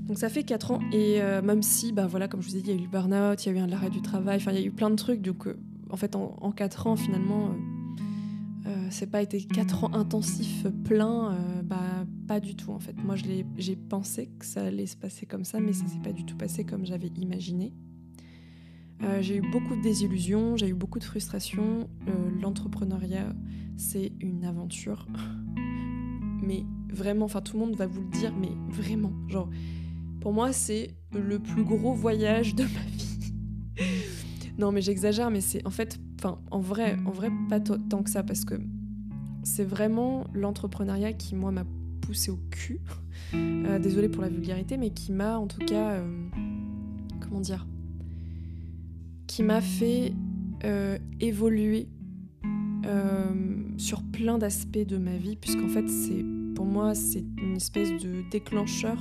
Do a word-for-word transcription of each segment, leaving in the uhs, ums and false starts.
Donc ça fait quatre ans et euh, même si, bah voilà, comme je vous ai dit, il y a eu le burn-out, il y a eu un arrêt du travail, enfin il y a eu plein de trucs. Donc euh, en fait, en, en quatre ans, finalement, euh, euh, c'est pas été quatre ans intensifs pleins, euh, bah pas du tout en fait. Moi, je l'ai- j'ai pensé que ça allait se passer comme ça, mais ça s'est pas du tout passé comme j'avais imaginé. Euh, j'ai eu beaucoup de désillusions, j'ai eu beaucoup de frustrations. Euh, l'entrepreneuriat, c'est une aventure. Mais vraiment, enfin tout le monde va vous le dire, mais vraiment, genre, pour moi, c'est le plus gros voyage de ma vie. Non, mais j'exagère, mais c'est en fait, enfin, en vrai, en vrai, pas t- tant que ça, parce que c'est vraiment l'entrepreneuriat qui, moi, m'a poussé au cul. Euh, désolée pour la vulgarité, mais qui m'a, en tout cas, euh, comment dire, qui m'a fait euh, évoluer euh, sur plein d'aspects de ma vie, puisqu'en fait, c'est, pour moi, c'est une espèce de déclencheur.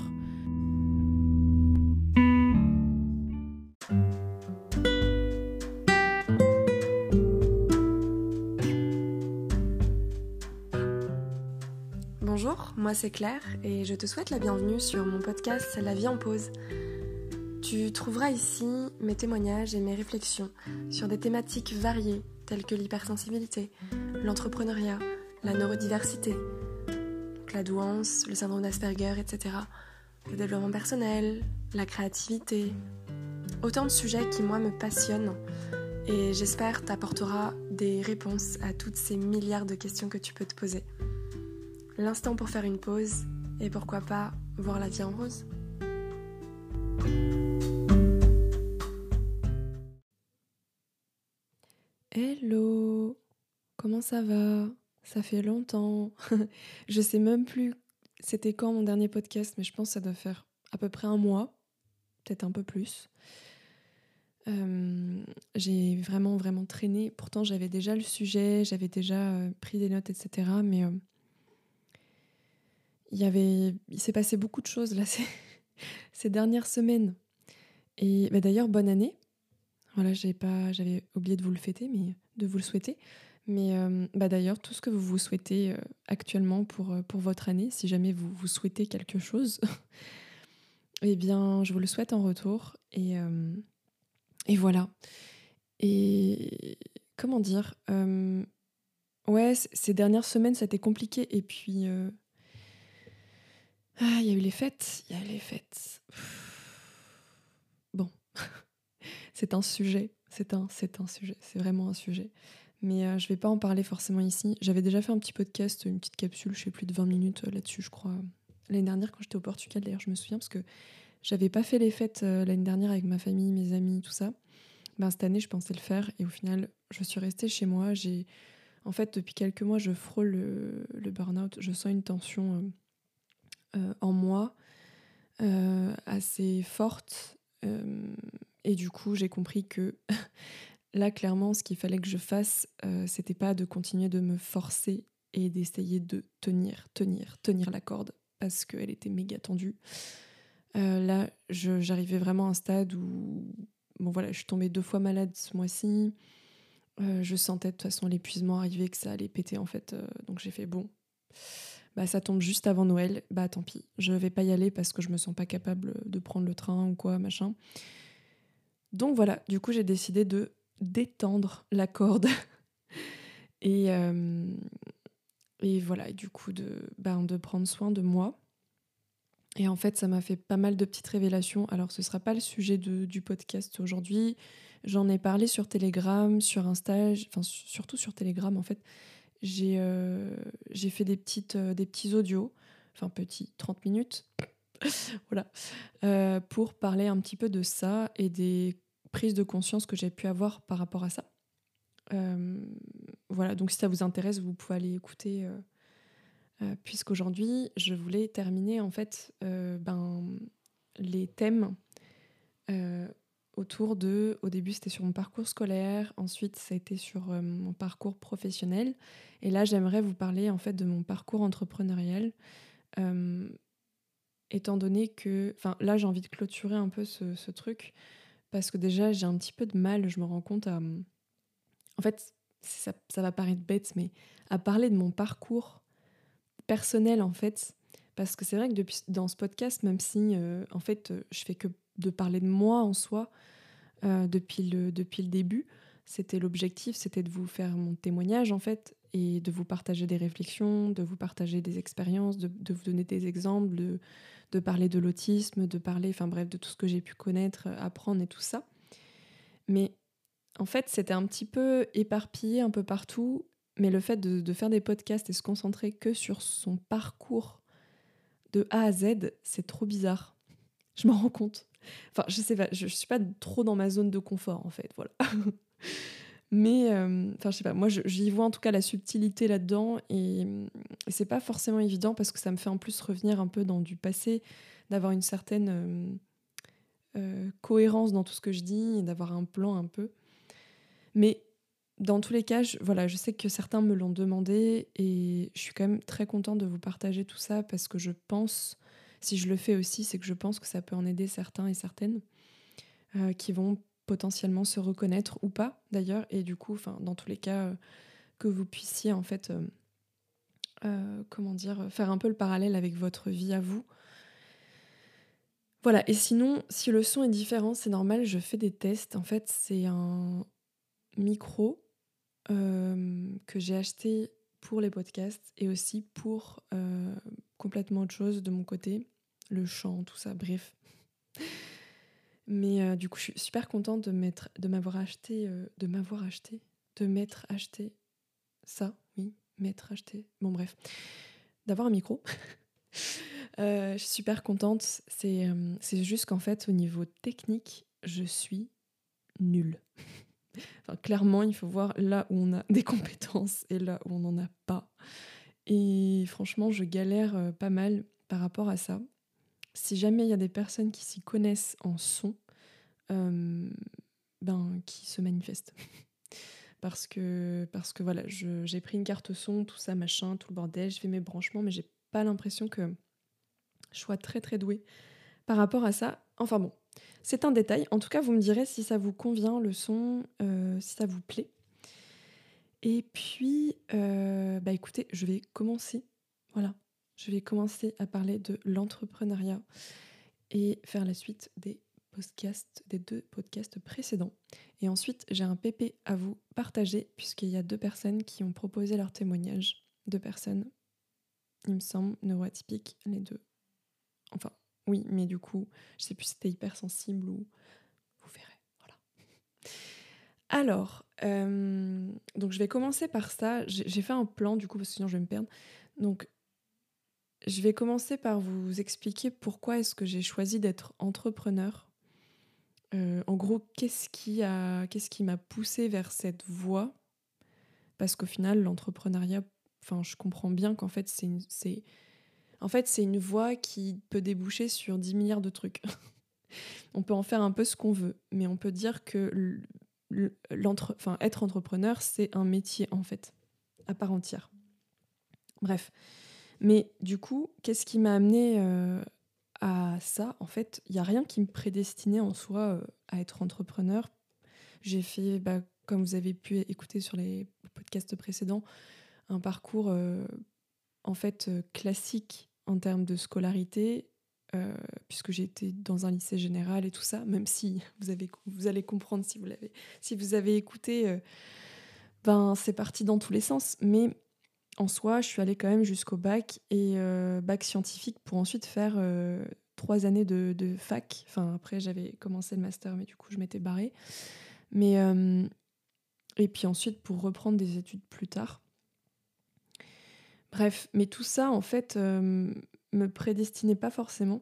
Bonjour, moi c'est Claire et je te souhaite la bienvenue sur mon podcast La vie en pause. Tu trouveras ici mes témoignages et mes réflexions sur des thématiques variées telles que l'hypersensibilité, l'entrepreneuriat, la neurodiversité, la douance, le syndrome d'Asperger, et cetera. Le développement personnel, la créativité. Autant de sujets qui moi me passionnent et j'espère t'apportera des réponses à toutes ces milliards de questions que tu peux te poser. L'instant pour faire une pause et pourquoi pas voir la vie en rose. Hello, comment ça va? Ça fait longtemps. Je sais même plus c'était quand mon dernier podcast, mais je pense que ça doit faire à peu près un mois, peut-être un peu plus. Euh, j'ai vraiment vraiment traîné. Pourtant j'avais déjà le sujet, j'avais déjà euh, pris des notes, et cetera. Mais euh, il y avait, il s'est passé beaucoup de choses là ces, ces dernières semaines. Et bah, d'ailleurs bonne année. Voilà, j'avais pas, j'avais oublié de vous le fêter, mais de vous le souhaiter. Mais euh, bah d'ailleurs, tout ce que vous vous souhaitez euh, actuellement pour, euh, pour votre année, si jamais vous, vous souhaitez quelque chose, eh bien, je vous le souhaite en retour. Et, euh, et voilà. Et comment dire euh, Ouais, c- ces dernières semaines, ça a été compliqué. Et puis, euh, ah, il y a eu les fêtes. Il y a eu les fêtes. Bon, c'est un sujet. C'est un, c'est un sujet. C'est vraiment un sujet. Mais euh, je vais pas en parler forcément ici. J'avais déjà fait un petit podcast, une petite capsule, je sais plus, de vingt minutes euh, là-dessus, je crois. L'année dernière, quand j'étais au Portugal, d'ailleurs, je me souviens, parce que j'avais pas fait les fêtes euh, l'année dernière avec ma famille, mes amis, tout ça. Ben, cette année, je pensais le faire. Et au final, je suis restée chez moi. J'ai... En fait, depuis quelques mois, je frôle le, le burn-out. Je sens une tension euh, euh, en moi euh, assez forte. Euh, et du coup, j'ai compris que là, clairement, ce qu'il fallait que je fasse, euh, c'était pas de continuer de me forcer et d'essayer de tenir, tenir, tenir la corde parce qu'elle était méga tendue. Euh, là, je- j'arrivais vraiment à un stade où, bon voilà, je suis tombée deux fois malade ce mois-ci. Euh, je sentais de toute façon l'épuisement arriver, que ça allait péter en fait. Euh, donc j'ai fait bon, bah ça tombe juste avant Noël, bah tant pis, je vais pas y aller parce que je me sens pas capable de prendre le train ou quoi, machin. Donc voilà, du coup j'ai décidé de détendre la corde. Et, euh, et voilà, et du coup, de, ben, de prendre soin de moi. Et en fait, ça m'a fait pas mal de petites révélations. Alors, ce ne sera pas le sujet de, du podcast aujourd'hui. J'en ai parlé sur Telegram, sur Insta, j- enfin, su- surtout sur Telegram, en fait. J'ai euh, j'ai fait des, petites, euh, des petits audios, enfin, petits, trente minutes, voilà, euh, pour parler un petit peu de ça et des prises de conscience que j'ai pu avoir par rapport à ça. Euh, voilà, donc si ça vous intéresse, vous pouvez aller écouter, euh, euh, puisqu'aujourd'hui, je voulais terminer en fait euh, ben, les thèmes euh, autour de... Au début, c'était sur mon parcours scolaire, ensuite, ça a été sur euh, mon parcours professionnel, et là, j'aimerais vous parler en fait de mon parcours entrepreneurial, euh, étant donné que... Enfin, là, j'ai envie de clôturer un peu ce, ce truc, parce que déjà, j'ai un petit peu de mal, je me rends compte à... En fait, ça, ça va paraître bête, mais à parler de mon parcours personnel, en fait, Parce que c'est vrai que depuis, dans ce podcast, même si euh, en fait euh, je fais que de parler de moi en soi euh, depuis, le, depuis le début, c'était l'objectif, c'était de vous faire mon témoignage en fait et de vous partager des réflexions, de vous partager des expériences, de, de vous donner des exemples, de, de parler de l'autisme, de parler, enfin bref, de tout ce que j'ai pu connaître, apprendre et tout ça. Mais en fait, c'était un petit peu éparpillé un peu partout, mais le fait de, de faire des podcasts et se concentrer que sur son parcours de A à Z, c'est trop bizarre. Je m'en rends compte. Enfin, je sais pas, je, je suis pas trop dans ma zone de confort, en fait, voilà. Mais, euh, enfin, je sais pas, moi, je- j'y vois en tout cas la subtilité là-dedans, et, et c'est pas forcément évident parce que ça me fait en plus revenir un peu dans du passé, d'avoir une certaine euh, euh, cohérence dans tout ce que je dis, et d'avoir un plan un peu. Mais dans tous les cas, je, voilà, je sais que certains me l'ont demandé et je suis quand même très contente de vous partager tout ça parce que je pense, si je le fais aussi, c'est que je pense que ça peut en aider certains et certaines euh, qui vont potentiellement se reconnaître ou pas d'ailleurs. Et du coup, enfin, dans tous les cas, euh, que vous puissiez en fait, euh, euh, comment dire, faire un peu le parallèle avec votre vie à vous. Voilà, et sinon, si le son est différent, c'est normal, je fais des tests. En fait, c'est un micro euh, que j'ai acheté pour les podcasts et aussi pour euh, complètement autre chose de mon côté, le chant, tout ça, bref. Mais euh, du coup, je suis super contente de m'être, de m'avoir acheté, euh, de m'avoir acheté, de m'être acheté ça, oui, m'être acheté. Bon, bref, d'avoir un micro. Euh, je suis super contente. C'est, euh, c'est juste qu'en fait, au niveau technique, je suis nulle. Enfin, clairement, il faut voir là où on a des compétences et là où on n'en a pas. Et franchement, je galère euh, pas mal par rapport à ça. Si jamais il y a des personnes qui s'y connaissent en son, euh, ben, qui se manifestent. parce que, parce que voilà, je- j'ai pris une carte son, tout ça, machin, tout le bordel, je fais mes branchements, mais j'ai pas l'impression que je sois très très douée par rapport à ça. Enfin bon, c'est un détail. En tout cas, vous me direz si ça vous convient, le son, euh, si ça vous plaît. Et puis, euh, bah écoutez, je vais commencer. Voilà, je vais commencer à parler de l'entrepreneuriat et faire la suite des podcasts, des deux podcasts précédents. Et ensuite, j'ai un P P à vous partager puisqu'il y a deux personnes qui ont proposé leur témoignage. Deux personnes, il me semble, neuroatypiques, les deux. Enfin, oui, mais du coup, je sais plus si c'était hypersensible ou vous verrez. Voilà. Alors, euh, donc je vais commencer par ça. J'ai j'ai fait un plan du coup parce que sinon je vais me perdre. Donc, je vais commencer par vous expliquer pourquoi est-ce que j'ai choisi d'être entrepreneur. Euh, en gros, qu'est-ce qui a, qu'est-ce qui m'a poussée vers cette voie? Parce qu'au final, l'entrepreneuriat, enfin, je comprends bien qu'en fait, c'est une, c'est, en fait, c'est une voie qui peut déboucher sur dix milliards de trucs. On peut en faire un peu ce qu'on veut, mais on peut dire que l'entre... enfin, être entrepreneur, c'est un métier, en fait, à part entière. Bref. Mais du coup, qu'est-ce qui m'a amené euh, à ça? En fait, il n'y a rien qui me prédestinait en soi euh, à être entrepreneur. J'ai fait, bah, comme vous avez pu écouter sur les podcasts précédents, un parcours euh, en fait euh, classique en termes de scolarité, euh, puisque j'ai été dans un lycée général et tout ça, même si vous, avez, vous allez comprendre si vous, l'avez, si vous avez écouté, euh, ben, c'est parti dans tous les sens. Mais en soi, je suis allée quand même jusqu'au bac, et euh, bac scientifique pour ensuite faire euh, trois années de, de fac. Enfin, après, j'avais commencé le master, mais du coup, je m'étais barrée. Mais, euh, et puis ensuite, pour reprendre des études plus tard. Bref, mais tout ça, en fait, euh, me prédestinait pas forcément.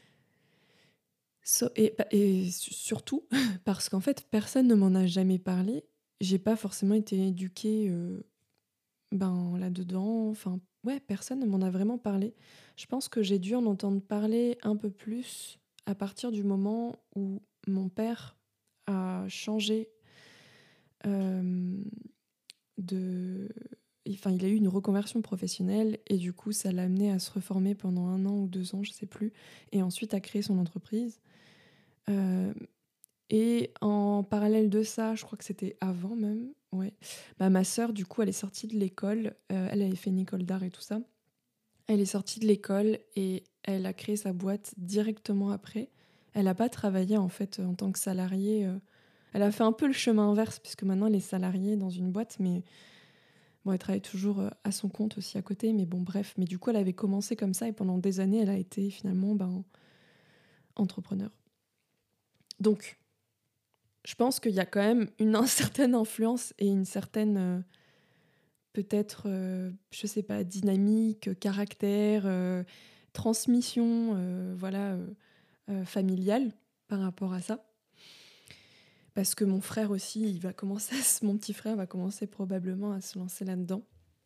So- et, et surtout, parce qu'en fait, personne ne m'en a jamais parlé. J'ai pas forcément été éduquée euh, ben, là-dedans. Enfin, ouais, personne ne m'en a vraiment parlé. Je pense que j'ai dû en entendre parler un peu plus à partir du moment où mon père a changé euh, de... Enfin, il a eu une reconversion professionnelle et du coup, ça l'a amené à se reformer pendant un an ou deux ans, je sais plus, et ensuite à créer son entreprise. Euh, et en parallèle de ça, je crois que c'était avant même, ouais. Bah, ma sœur, du coup, elle est sortie de l'école. Euh, elle avait fait une école d'art et tout ça. Elle est sortie de l'école et elle a créé sa boîte directement après. Elle n'a pas travaillé en fait en tant que salariée. euh. Elle a fait un peu le chemin inverse puisque maintenant elle est salariée dans une boîte, mais bon, elle travaille toujours euh, à son compte aussi à côté. Mais bon, bref. Mais du coup, elle avait commencé comme ça et pendant des années, elle a été finalement ben, entrepreneur. Donc, je pense qu'il y a quand même une, une certaine influence et une certaine, euh, peut-être, euh, je sais pas, dynamique, caractère, euh, transmission, euh, voilà, euh, euh, familiale par rapport à ça. Parce que mon frère aussi, il va commencer, à se- mon petit frère va commencer probablement à se lancer là-dedans.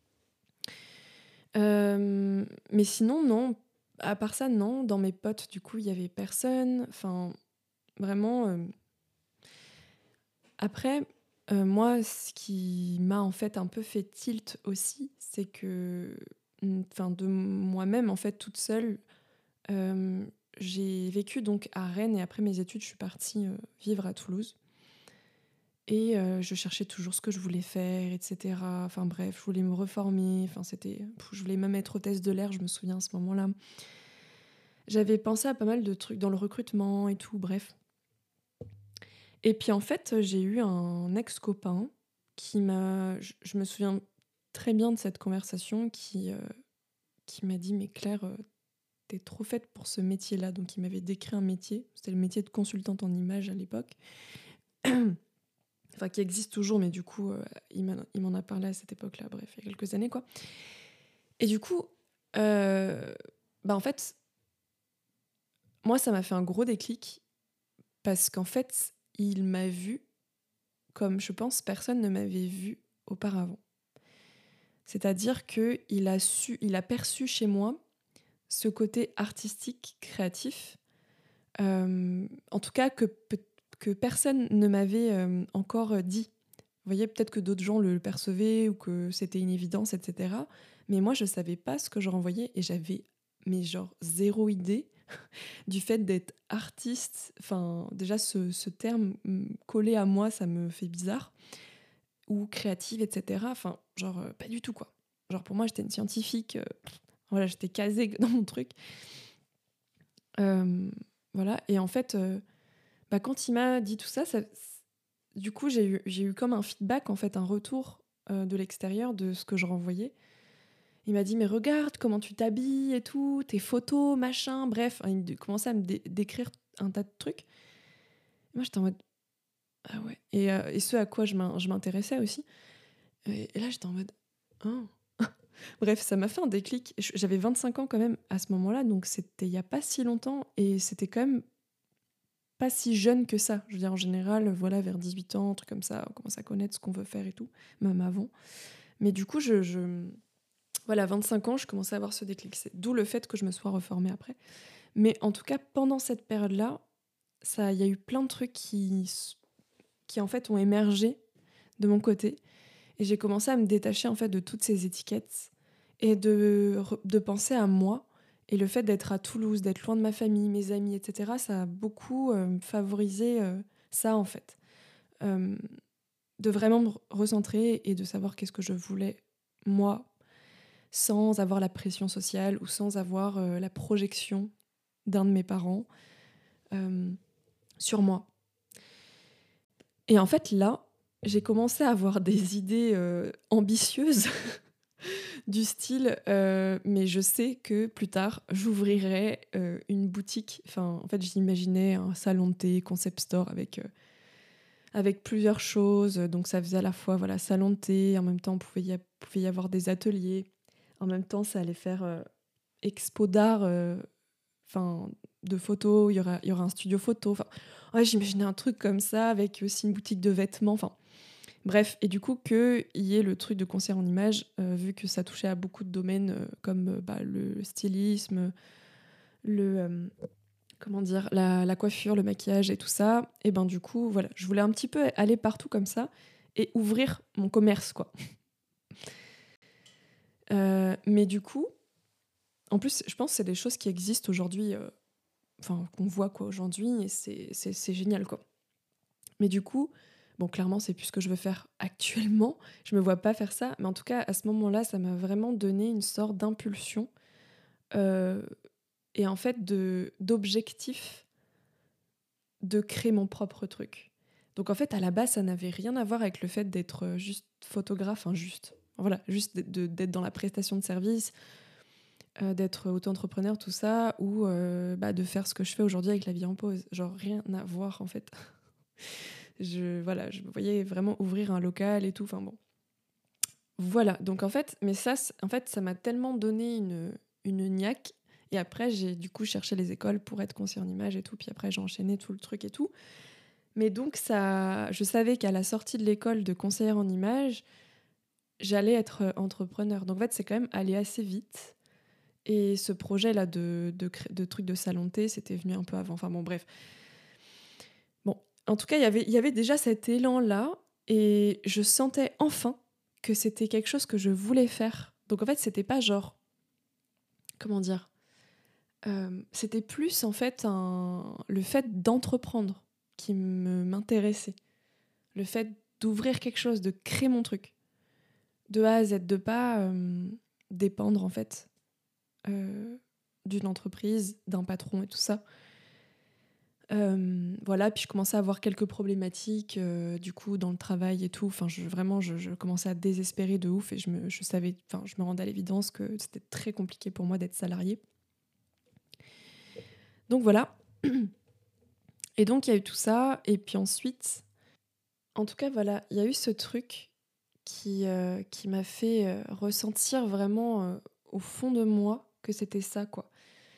Euh, mais sinon, non. À part ça, non. Dans mes potes, du coup, il y avait personne. Enfin, vraiment. euh, Après, euh, moi, ce qui m'a en fait un peu fait tilt aussi, c'est que, enfin, de moi-même, en fait, toute seule, euh, j'ai vécu donc à Rennes et après mes études, je suis partie euh, vivre à Toulouse. Et euh, je cherchais toujours ce que je voulais faire, et cetera. Enfin bref, je voulais me reformer. Enfin, c'était, je voulais même être hôtesse de l'air, je me souviens à ce moment-là. J'avais pensé à pas mal de trucs dans le recrutement et tout, bref. Et puis en fait, j'ai eu un ex-copain qui m'a... Je, je me souviens très bien de cette conversation qui, euh, qui m'a dit « Mais Claire, euh, t'es trop faite pour ce métier-là. » Donc il m'avait décrit un métier. C'était le métier de consultante en images à l'époque. Enfin, qui existe toujours, mais du coup, euh, il m'en il m'en a parlé à cette époque-là, bref, il y a quelques années, quoi. Et du coup, euh, bah en fait, moi, ça m'a fait un gros déclic parce qu'en fait, il m'a vu comme, je pense, personne ne m'avait vu auparavant. C'est-à-dire qu'il a su, il a perçu chez moi ce côté artistique, créatif, euh, en tout cas que, que personne ne m'avait euh, encore dit. Vous voyez, peut-être que d'autres gens le percevaient ou que c'était une évidence, et cetera. Mais moi, je savais pas ce que je renvoyais et j'avais, mais genre, zéro idée du fait d'être artiste. Enfin, déjà, ce, ce terme mm, collé à moi, ça me fait bizarre. Ou créative, et cetera. Enfin, genre, euh, pas du tout, quoi. Genre, pour moi, j'étais une scientifique. euh, voilà, j'étais casée dans mon truc. Euh, voilà. Et en fait, euh, bah, quand il m'a dit tout ça, ça du coup, j'ai eu, j'ai eu comme un feedback, en fait, un retour euh, de l'extérieur de ce que je renvoyais. Il m'a dit, mais regarde comment tu t'habilles et tout, tes photos, machin, bref. Enfin, il commençait à me dé- décrire un tas de trucs. Et moi, j'étais en mode, ah ouais. Et, euh, et ce à quoi je m'in- je m'intéressais aussi. Et, et là, j'étais en mode, oh. Bref, ça m'a fait un déclic. Je- J'avais vingt-cinq ans quand même à ce moment-là, donc c'était il n'y a pas si longtemps. Et c'était quand même pas si jeune que ça. Je veux dire, en général, voilà, vers dix-huit ans, un truc comme ça, on commence à connaître ce qu'on veut faire et tout, même avant. Mais du coup, je, je... voilà, vingt-cinq ans, je commençais à avoir ce déclic. C'est d'où le fait que je me sois reformée après. Mais en tout cas, pendant cette période-là, ça, il y a eu plein de trucs qui, s- qui en fait ont émergé de mon côté. Et j'ai commencé à me détacher en fait de toutes ces étiquettes et de, re- de penser à moi. Et le fait d'être à Toulouse, d'être loin de ma famille, mes amis, et cetera, ça a beaucoup euh, favorisé euh, ça en fait. Euh, de vraiment me recentrer et de savoir qu'est-ce que je voulais moi, sans avoir la pression sociale ou sans avoir euh, la projection d'un de mes parents euh, sur moi. Et en fait là, j'ai commencé à avoir des idées euh, ambitieuses du style, euh, mais je sais que plus tard, j'ouvrirai euh, une boutique. Enfin, en fait, j'imaginais un salon de thé, concept store avec, euh, avec plusieurs choses. Donc, ça faisait à la fois voilà, salon de thé, en même temps, il pouvait y, a- pouvait y avoir des ateliers. En même temps, ça allait faire euh, expo d'art, euh, enfin, de photos. Il y aura, il y aura un studio photo. Enfin, ouais, j'imaginais un truc comme ça avec aussi une boutique de vêtements. Enfin, bref, et du coup, qu'il y ait le truc de concert en images, euh, vu que ça touchait à beaucoup de domaines euh, comme euh, bah, le stylisme, le, euh, comment dire, la, la coiffure, le maquillage et tout ça, et ben du coup, voilà, je voulais un petit peu aller partout comme ça et ouvrir mon commerce, quoi. Euh, mais du coup, en plus, je pense que c'est des choses qui existent aujourd'hui, euh, enfin, qu'on voit quoi aujourd'hui, et c'est, c'est, c'est génial, quoi. Mais du coup, bon, clairement, c'est plus ce que je veux faire actuellement. Je me vois pas faire ça, mais en tout cas, à ce moment-là, ça m'a vraiment donné une sorte d'impulsion euh, et en fait de, d'objectif de créer mon propre truc. Donc en fait, à la base, ça n'avait rien à voir avec le fait d'être euh, juste photographe, enfin juste, voilà, juste d'être de- d'être dans la prestation de service, euh, d'être auto-entrepreneur, tout ça, ou euh, bah, de faire ce que je fais aujourd'hui avec la vie en pause. Genre rien à voir en fait. Je, voilà, je me voyais vraiment ouvrir un local et tout, enfin bon. Voilà, donc en fait, mais ça, c'est- en fait, ça m'a tellement donné une, une niaque. Et après, j'ai du coup cherché les écoles pour être conseiller en image et tout. Puis après, j'ai enchaîné tout le truc et tout. Mais donc, ça, je savais qu'à la sortie de l'école de conseillère en image, j'allais être euh, entrepreneur. Donc en fait, c'est quand même allé assez vite. Et ce projet-là de, de, cré- de truc de salon de thé, c'était venu un peu avant. Enfin bon, bref. Bon, en tout cas, il y avait- il y avait déjà cet élan-là. Et je sentais enfin que c'était quelque chose que je voulais faire. Donc en fait, c'était pas genre, comment dire, euh, c'était plus en fait un, le fait d'entreprendre qui me m'intéressait. Le fait d'ouvrir quelque chose, de créer mon truc. De A à Z, de pas euh, dépendre en fait euh, d'une entreprise, d'un patron et tout ça. Euh, voilà, puis je commençais à avoir quelques problématiques euh, du coup dans le travail et tout. Enfin, je, vraiment, je, je commençais à désespérer de ouf et je me, je savais, enfin, je me rendais à l'évidence que c'était très compliqué pour moi d'être salariée. Donc voilà. Et donc il y a eu tout ça et puis ensuite, en tout cas voilà, il y a eu ce truc qui euh, qui m'a fait euh, ressentir vraiment euh, au fond de moi que c'était ça quoi.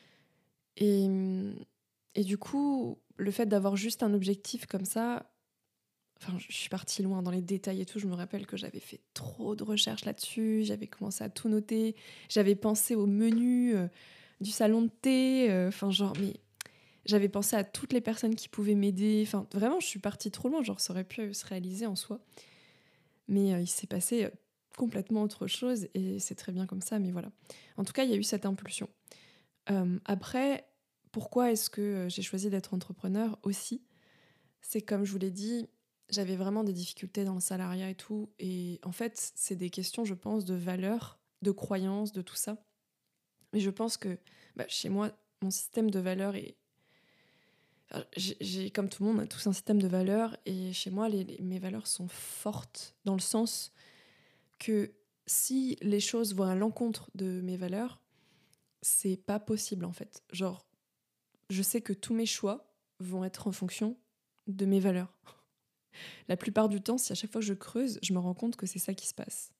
Et et du coup, le fait d'avoir juste un objectif comme ça. Enfin, je suis partie loin dans les détails et tout. Je me rappelle que j'avais fait trop de recherches là-dessus. J'avais commencé à tout noter. J'avais pensé au menu euh, du salon de thé. euh, Enfin, genre, mais j'avais pensé à toutes les personnes qui pouvaient m'aider. Enfin, vraiment, je suis partie trop loin. Genre, ça aurait pu se réaliser en soi. Mais euh, il s'est passé euh, complètement autre chose et c'est très bien comme ça. Mais voilà. En tout cas, il y a eu cette impulsion. Euh, après, pourquoi est-ce que euh, j'ai choisi d'être entrepreneur aussi? C'est comme je vous l'ai dit, j'avais vraiment des difficultés dans le salariat et tout. Et en fait, c'est des questions, je pense, de valeurs, de croyances, de tout ça. Mais je pense que bah, chez moi, mon système de valeurs est. Enfin, j'ai, j'ai- comme tout le monde, on a tous un système de valeurs. Et chez moi, les, les- mes valeurs sont fortes dans le sens que si les choses vont à l'encontre de mes valeurs, c'est pas possible en fait. Genre, je sais que tous mes choix vont être en fonction de mes valeurs. La plupart du temps, si à chaque fois que je creuse, je me rends compte que c'est ça qui se passe.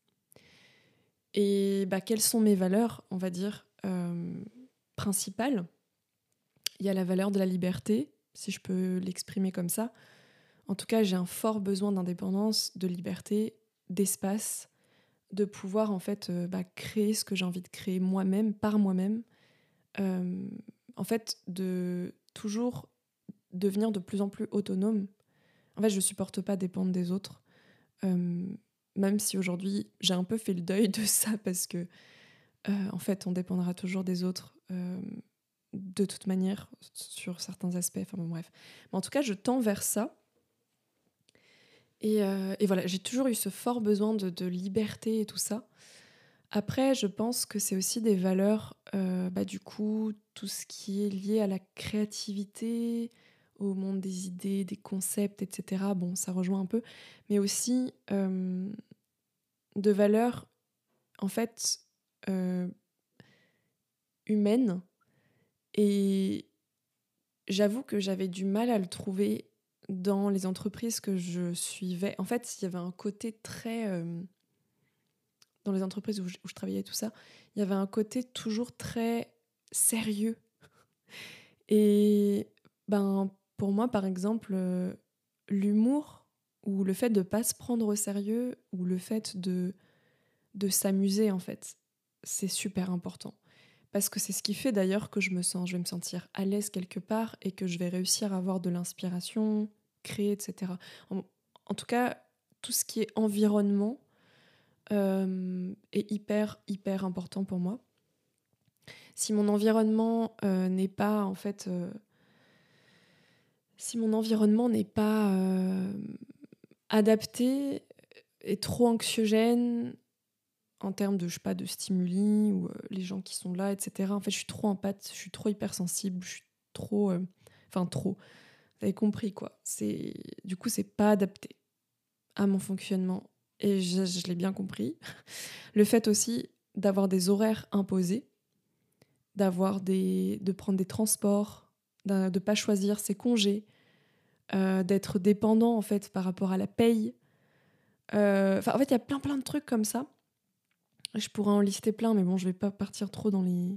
Et bah, quelles sont mes valeurs, on va dire, euh, principales? Il y a la valeur de la liberté, si je peux l'exprimer comme ça. En tout cas, j'ai un fort besoin d'indépendance, de liberté, d'espace, de pouvoir en fait euh, bah, créer ce que j'ai envie de créer moi-même, par moi-même. Euh, en fait, de toujours devenir de plus en plus autonome. En fait, je supporte pas dépendre des autres. Euh, Même si aujourd'hui j'ai un peu fait le deuil de ça parce que euh, en fait on dépendra toujours des autres euh, de toute manière sur certains aspects. Enfin bon bref. Mais en tout cas je tends vers ça et, euh, et voilà j'ai toujours eu ce fort besoin de, de liberté et tout ça. Après je pense que c'est aussi des valeurs euh, bah, du coup tout ce qui est lié à la créativité, au monde des idées, des concepts, et cetera. Bon ça rejoint un peu, mais aussi euh, de valeurs en fait euh, humaines. Et j'avoue que j'avais du mal à le trouver dans les entreprises que je suivais. En fait, il y avait un côté très... euh, dans les entreprises où je, où je travaillais et tout ça, il y avait un côté toujours très sérieux. Et ben, pour moi, par exemple, euh, l'humour ou le fait de pas se prendre au sérieux ou le fait de, de s'amuser, en fait, c'est super important. Parce que c'est ce qui fait d'ailleurs que je me sens, je vais me sentir à l'aise quelque part et que je vais réussir à avoir de l'inspiration, créer, et cetera. En, en tout cas, tout ce qui est environnement euh, est hyper, hyper important pour moi. Si mon environnement euh, n'est pas, en fait, euh, si mon environnement n'est pas euh, adapté, est trop anxiogène, en termes de, je sais pas, de stimuli ou euh, les gens qui sont là, et cetera. En fait, je suis trop empathe, je suis trop hypersensible, je suis trop... euh, Enfin, trop. Vous avez compris, quoi. C'est... Du coup, c'est pas adapté à mon fonctionnement. Et je, je l'ai bien compris. Le fait aussi d'avoir des horaires imposés, d'avoir des... de prendre des transports, de ne pas choisir ses congés, euh, d'être dépendant, en fait, par rapport à la paye. Euh, Enfin, en fait, il y a plein, plein de trucs comme ça. Je pourrais en lister plein, mais bon, je vais pas partir trop dans les...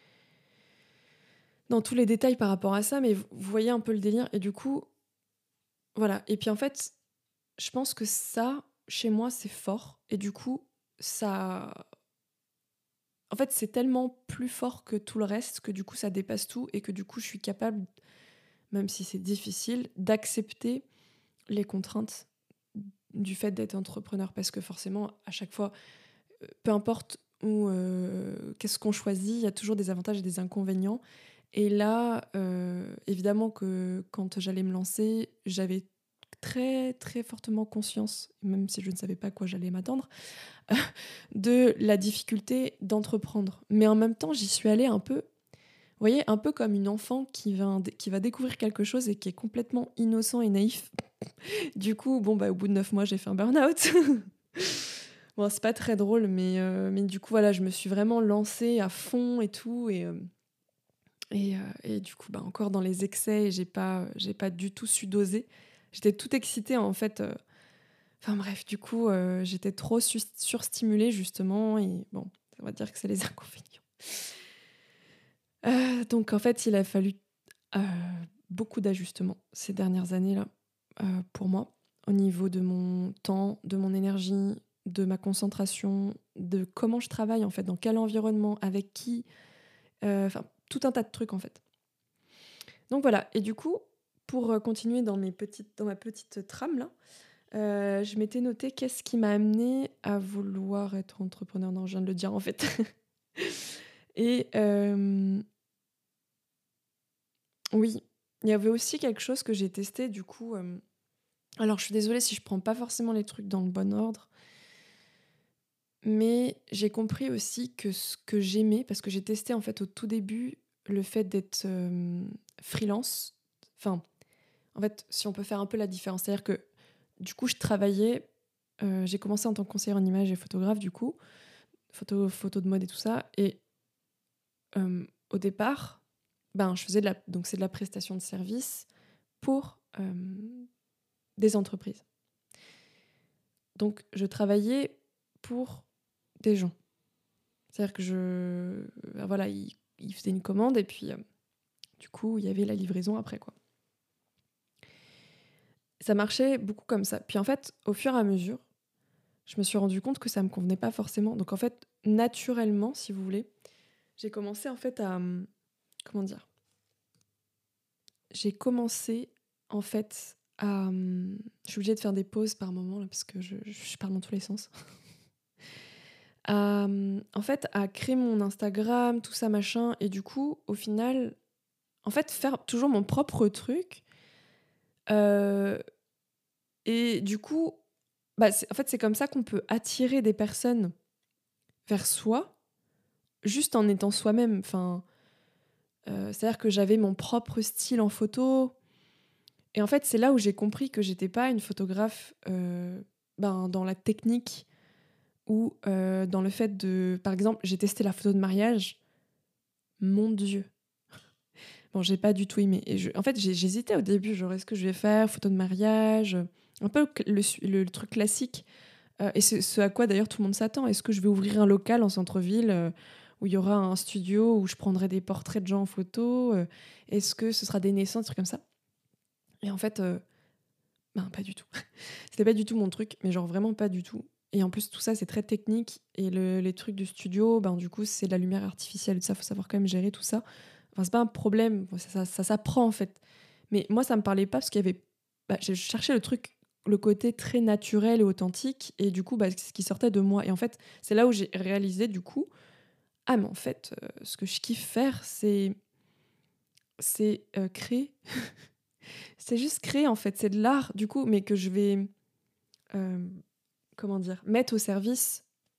dans tous les détails par rapport à ça, mais vous voyez un peu le délire. Et du coup, voilà. Et puis en fait, je pense que ça, chez moi, c'est fort. Et du coup, ça... En fait, c'est tellement plus fort que tout le reste que du coup, ça dépasse tout et que du coup, je suis capable, même si c'est difficile, d'accepter les contraintes du fait d'être entrepreneur. Parce que forcément, à chaque fois, euh, peu importe où, euh, qu'est-ce qu'on choisit, il y a toujours des avantages et des inconvénients. Et là, euh, évidemment que quand j'allais me lancer, j'avais très très fortement conscience, même si je ne savais pas à quoi j'allais m'attendre, de la difficulté d'entreprendre. Mais en même temps, j'y suis allée un peu, vous voyez, un peu comme une enfant qui va, qui va découvrir quelque chose et qui est complètement innocent et naïf. Du coup, bon, bah, au bout de neuf mois, j'ai fait un burn-out. Bon, c'est pas très drôle, mais, euh, mais du coup, voilà, je me suis vraiment lancée à fond et tout. Et, euh, et, euh, et du coup, bah, encore dans les excès, et j'ai pas, j'ai pas du tout su doser. J'étais toute excitée, en fait. euh, Enfin bref, du coup, euh, j'étais trop su- surstimulée, justement. Et bon, on va dire que c'est les inconvénients. Euh, donc, en fait, il a fallu euh, beaucoup d'ajustements ces dernières années-là euh, pour moi, au niveau de mon temps, de mon énergie, de ma concentration, de comment je travaille, en fait, dans quel environnement, avec qui, euh, enfin, tout un tas de trucs, en fait. Donc voilà, et du coup, pour euh, continuer dans, mes petites, dans ma petite trame, là, euh, je m'étais noté qu'est-ce qui m'a amené à vouloir être entrepreneur. Non, je viens de le dire, en fait. Et euh, oui, il y avait aussi quelque chose que j'ai testé, du coup... euh, alors, je suis désolée si je prends pas forcément les trucs dans le bon ordre, mais j'ai compris aussi que ce que j'aimais, parce que j'ai testé en fait au tout début le fait d'être euh, freelance. Enfin, en fait, si on peut faire un peu la différence, c'est-à-dire que du coup, je travaillais, euh, j'ai commencé en tant que conseillère en images et photographe, du coup, photo, photo de mode et tout ça, et euh, au départ, ben, je faisais de la, donc c'est de la prestation de service pour euh, des entreprises. Donc, je travaillais pour des gens. C'est-à-dire que je... euh, Voilà, il, il faisait une commande et puis, euh, du coup, il y avait la livraison après, quoi. Ça marchait beaucoup comme ça. Puis en fait, au fur et à mesure, je me suis rendu compte que ça me convenait pas forcément. Donc en fait, naturellement, si vous voulez, j'ai commencé en fait à... hum, Comment dire? J'ai commencé en fait à... hum, Je suis obligée de faire des pauses par moment, là, parce que je, je parle dans tous les sens. À, hum, en fait, à créer mon Instagram, tout ça, machin. Et du coup, au final, en fait, faire toujours mon propre truc. Euh, et du coup, bah, c'est- en fait, c'est comme ça qu'on peut attirer des personnes vers soi, juste en étant soi-même. Enfin, euh, c'est-à-dire que j'avais mon propre style en photo. Et en fait, c'est là où j'ai compris que j'étais pas une photographe euh, ben, dans la technique ou euh, dans le fait de... Par exemple, j'ai testé la photo de mariage. Mon Dieu. Bon, j'ai pas du tout aimé. Et je- en fait, j'ai- j'hésitais au début, genre, est-ce que je vais faire photo de mariage? Un peu le, le- le truc classique. Euh, et c'est ce à quoi d'ailleurs tout le monde s'attend. Est-ce que je vais ouvrir un local en centre-ville euh, où il y aura un studio où je prendrai des portraits de gens en photo? euh, Est-ce que ce sera des naissances, des trucs comme ça? Et en fait, euh, ben, pas du tout. C'était pas du tout mon truc, mais genre vraiment pas du tout. Et en plus, tout ça, c'est très technique. Et le- les trucs du studio, ben, du coup, c'est de la lumière artificielle. Ça, faut savoir quand même gérer tout ça. Enfin, c'est pas un problème. Bon, ça, ça, ça s'apprend, en fait. Mais moi, ça me parlait pas parce qu'il y avait... bah, je cherchais le truc, le côté très naturel et authentique. Et du coup, bah, ce qui sortait de moi. Et en fait, c'est là où j'ai réalisé, du coup, ah, mais en fait, euh, ce que je kiffe faire, c'est... C'est euh, créer. C'est juste créer, en fait. C'est de l'art, du coup, mais que je vais... euh, comment dire, mettre au service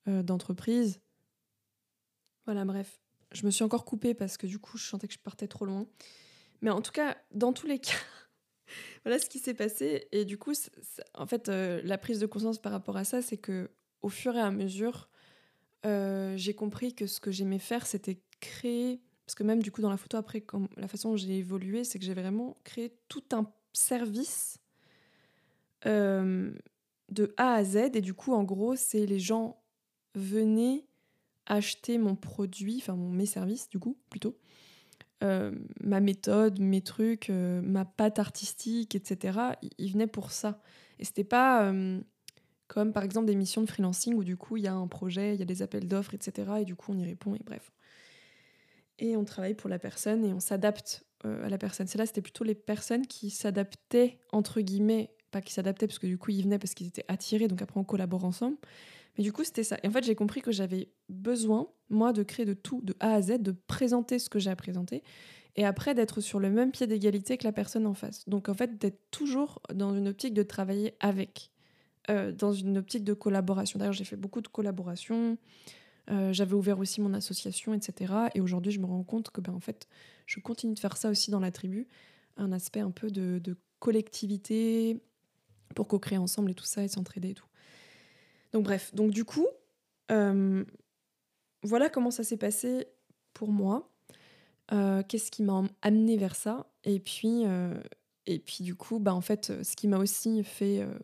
euh, d'entreprise. Voilà, bref. Je me suis encore coupée parce que du coup, je sentais que je partais trop loin. Mais en tout cas, dans tous les cas, voilà ce qui s'est passé. Et du coup, c'est- c'est- en fait, euh, la prise de conscience par rapport à ça, c'est que au fur et à mesure, euh, j'ai compris que ce que j'aimais faire, c'était créer. Parce que même du coup, dans la photo, après, quand, la façon dont j'ai évolué, c'est que j'ai vraiment créé tout un service euh, de A à Z. Et du coup, en gros, c'est les gens venaient acheter mon produit, enfin mon, mes services, du coup, plutôt. Euh, ma méthode, mes trucs, euh, ma patte artistique, et cetera. Ils ils venaient pour ça. Et c'était pas euh, comme par exemple des missions de freelancing où du coup il y a un projet, il y a des appels d'offres, et cetera. Et du coup on y répond et bref. Et on travaille pour la personne et on s'adapte euh, à la personne. C'est là, c'était plutôt les personnes qui s'adaptaient, entre guillemets, pas qui s'adaptaient parce que du coup ils venaient parce qu'ils étaient attirés, donc après on collabore ensemble. Mais du coup c'était ça. Et en fait j'ai compris que j'avais besoin, moi, de créer de tout, de A à Z, de présenter ce que j'ai à présenter et après d'être sur le même pied d'égalité que la personne en face. Donc en fait d'être toujours dans une optique de travailler avec, euh, dans une optique de collaboration. D'ailleurs j'ai fait beaucoup de collaborations, euh, j'avais ouvert aussi mon association, et cetera. Et aujourd'hui je me rends compte que ben, en fait je continue de faire ça aussi dans la tribu, un aspect un peu de, de collectivité pour co-créer ensemble et tout ça et s'entraider et tout. Donc bref, donc du coup, euh, voilà comment ça s'est passé pour moi. Euh, qu'est-ce qui m'a amené vers ça et puis, euh, et puis du coup, bah, en fait, euh, ce qui m'a aussi fait euh,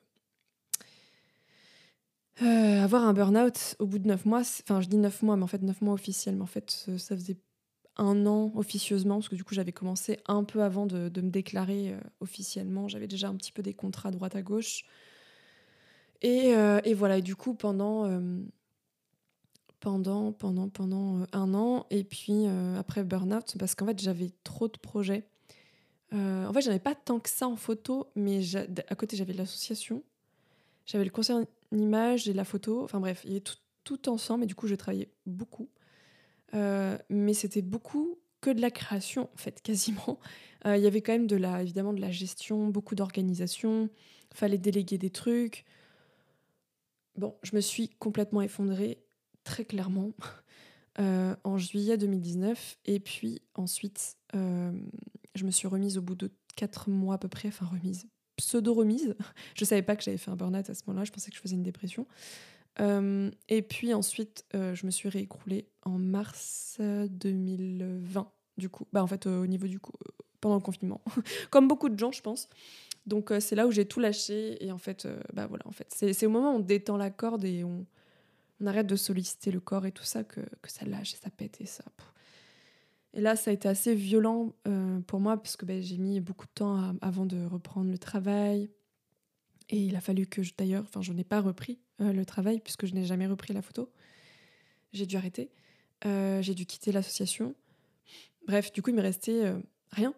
euh, avoir un burn-out au bout de neuf mois, c'est- enfin je dis neuf mois, mais en fait neuf mois officiels, mais en fait euh, ça faisait un an officieusement, parce que du coup j'avais commencé un peu avant de, de me déclarer euh, officiellement, j'avais déjà un petit peu des contrats à droite à gauche. Et, euh, et voilà, et du coup pendant, euh, pendant, pendant, pendant euh, un an, et puis euh, après burn-out, parce qu'en fait j'avais trop de projets. Euh, en fait, j'en avais pas tant que ça en photo, mais j'a- à côté, j'avais l'association, j'avais le conseil en image et la photo. Enfin bref, il y avait tout, tout ensemble et du coup, je travaillais beaucoup. Euh, mais c'était beaucoup que de la création, en fait, quasiment. Euh, Il y avait quand même de la, évidemment de la gestion, beaucoup d'organisation. Fallait déléguer des trucs. Bon, je me suis complètement effondrée, très clairement, euh, en juillet deux mille dix-neuf. Et puis ensuite, euh, je me suis remise au bout de quatre mois à peu près, enfin remise, pseudo-remise. Je savais pas que j'avais fait un burn-out à ce moment-là, je pensais que je faisais une dépression. Euh, et puis ensuite, euh, je me suis réécroulée en mars euh, deux mille vingt, du coup. Bah en fait, euh, au niveau du coup, euh, pendant le confinement. Comme beaucoup de gens, je pense. Donc euh, c'est là où j'ai tout lâché. Et en fait, euh, bah voilà, en fait, c'est, c'est au moment où on détend la corde et on, on arrête de solliciter le corps et tout ça que, que ça lâche et ça pète et ça. Pff. Et là, ça a été assez violent euh, pour moi parce que bah, j'ai mis beaucoup de temps à- avant de reprendre le travail. Et il a fallu que je, d'ailleurs, enfin, je n'ai pas repris euh, le travail puisque je n'ai jamais repris la photo. J'ai dû arrêter. Euh, j'ai dû quitter l'association. Bref, du coup, il me restait euh, rien.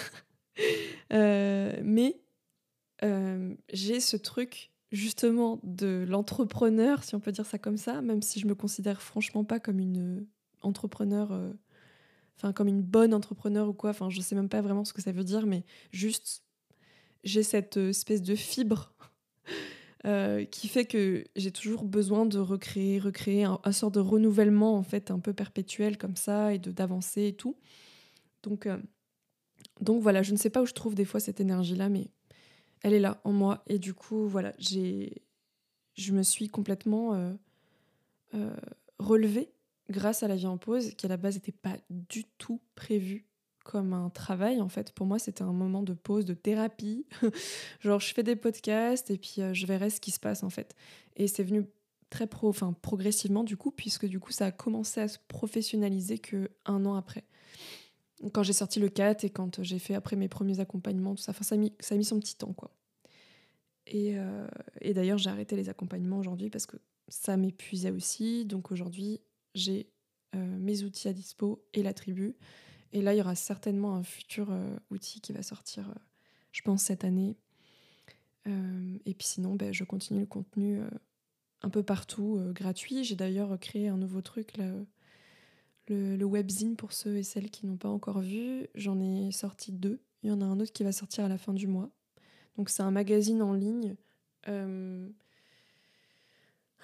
Euh, mais euh, j'ai ce truc justement de l'entrepreneur, si on peut dire ça comme ça, même si je me considère franchement pas comme une euh, entrepreneur, euh, enfin comme une bonne entrepreneur ou quoi. Enfin, je sais même pas vraiment ce que ça veut dire, mais juste j'ai cette euh, espèce de fibre euh, qui fait que j'ai toujours besoin de recréer, recréer un, un sort de renouvellement en fait un peu perpétuel comme ça et de d'avancer et tout. Donc euh, donc voilà, je ne sais pas où je trouve des fois cette énergie là, mais elle est là en moi et du coup voilà, j'ai je me suis complètement euh, euh, relevée grâce à la vie en pause qui à la base n'était pas du tout prévue comme un travail en fait. Pour moi, c'était un moment de pause, de thérapie. Genre, je fais des podcasts et puis euh, je verrai ce qui se passe en fait. Et c'est venu très pro, enfin progressivement du coup, puisque du coup, ça a commencé à se professionnaliser que un an après. Quand j'ai sorti le quatre et quand j'ai fait après mes premiers accompagnements, tout ça, enfin, ça a mis, ça a mis son petit temps quoi. Et, euh, et d'ailleurs, j'ai arrêté les accompagnements aujourd'hui parce que ça m'épuisait aussi. Donc aujourd'hui, j'ai euh, mes outils à dispo et la tribu. Et là, il y aura certainement un futur euh, outil qui va sortir, euh, je pense, cette année. Euh, et puis sinon, ben, je continue le contenu euh, un peu partout, euh, gratuit. J'ai d'ailleurs créé un nouveau truc, là, le, le webzine pour ceux et celles qui n'ont pas encore vu. J'en ai sorti deux. Il y en a un autre qui va sortir à la fin du mois. Donc c'est un magazine en ligne. Euh,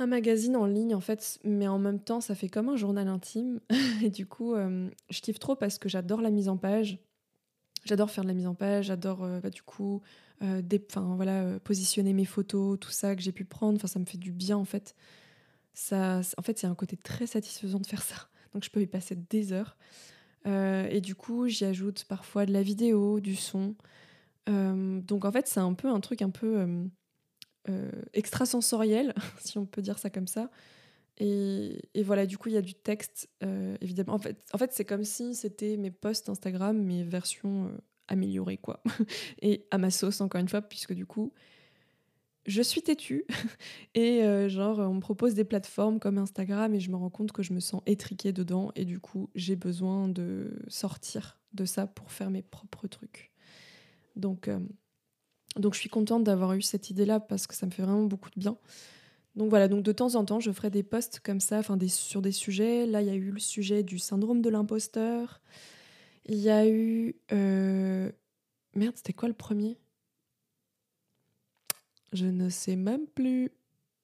Un magazine en ligne, en fait, mais en même temps, ça fait comme un journal intime. Et du coup, euh, je kiffe trop parce que j'adore la mise en page. J'adore faire de la mise en page, j'adore euh, bah, du coup euh, des, 'fin, voilà, euh, positionner mes photos, tout ça que j'ai pu prendre. Enfin, ça me fait du bien en fait. Ça, en fait, il y a un côté très satisfaisant de faire ça. Donc, je peux y passer des heures. Euh, et du coup, j'y ajoute parfois de la vidéo, du son. Euh, donc, en fait, c'est un peu un truc un peu euh, euh, extrasensoriel, si on peut dire ça comme ça. Et, et voilà, du coup, il y a du texte, euh, évidemment. En fait, en fait c'est comme si c'était mes posts Instagram, mais version euh, améliorée, quoi. Et à ma sauce, encore une fois, puisque du coup, je suis têtue. Et euh, genre, on me propose des plateformes comme Instagram et je me rends compte que je me sens étriquée dedans. Et du coup, j'ai besoin de sortir de ça pour faire mes propres trucs. Donc, euh, donc je suis contente d'avoir eu cette idée-là parce que ça me fait vraiment beaucoup de bien. Donc voilà, donc de temps en temps, je ferai des posts comme ça, enfin des, sur des sujets. Là, il y a eu le sujet du syndrome de l'imposteur. Il y a eu... euh, Merde, c'était quoi le premier? Je ne sais même plus.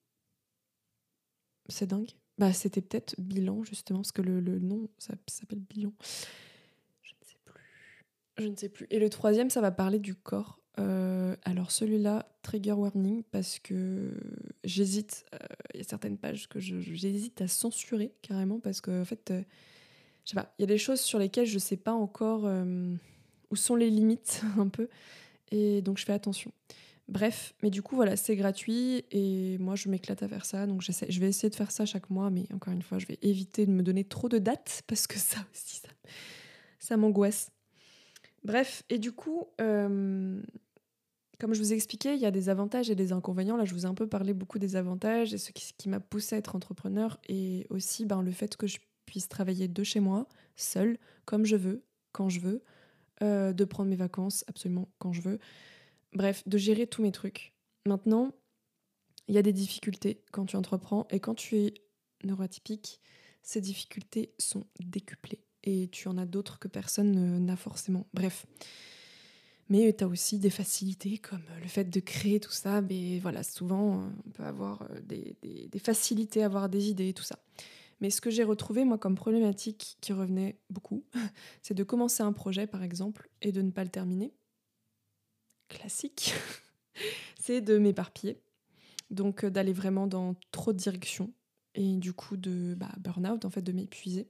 C'est dingue. Bah, c'était peut-être bilan, justement, parce que le, le nom, ça, ça s'appelle bilan. Je ne sais plus. Je ne sais plus. Et le troisième, ça va parler du corps. Euh, alors celui-là, trigger warning, parce que j'hésite. euh, Il y a certaines pages que je- j'hésite à censurer carrément, parce que en fait, euh, je sais pas, il y a des choses sur lesquelles je sais pas encore euh, où sont les limites un peu, et donc je fais attention. Bref, mais du coup voilà, c'est gratuit et moi je m'éclate à faire ça, donc j'essaie, je vais essayer de faire ça chaque mois, mais encore une fois, je vais éviter de me donner trop de dates parce que ça aussi, ça, ça m'angoisse. Bref, et du coup, euh, comme je vous ai expliqué, il y a des avantages et des inconvénients. Là, je vous ai un peu parlé beaucoup des avantages et ce qui, ce qui m'a poussé à être entrepreneur et aussi ben, le fait que je puisse travailler de chez moi, seule, comme je veux, quand je veux, euh, de prendre mes vacances absolument quand je veux. Bref, de gérer tous mes trucs. Maintenant, il y a des difficultés quand tu entreprends et quand tu es neuroatypique, ces difficultés sont décuplées et tu en as d'autres que personne ne- n'a forcément. Bref. Mais tu as aussi des facilités comme le fait de créer tout ça. Mais voilà, souvent, euh, on peut avoir euh, des, des- des facilités à avoir des idées, tout ça. Mais ce que j'ai retrouvé, moi, comme problématique qui revenait beaucoup, c'est de commencer un projet, par exemple, et de ne pas le terminer. Classique. C'est de m'éparpiller. Donc, euh, d'aller vraiment dans trop de directions. Et du coup, de bah, burn-out, en fait, de m'épuiser.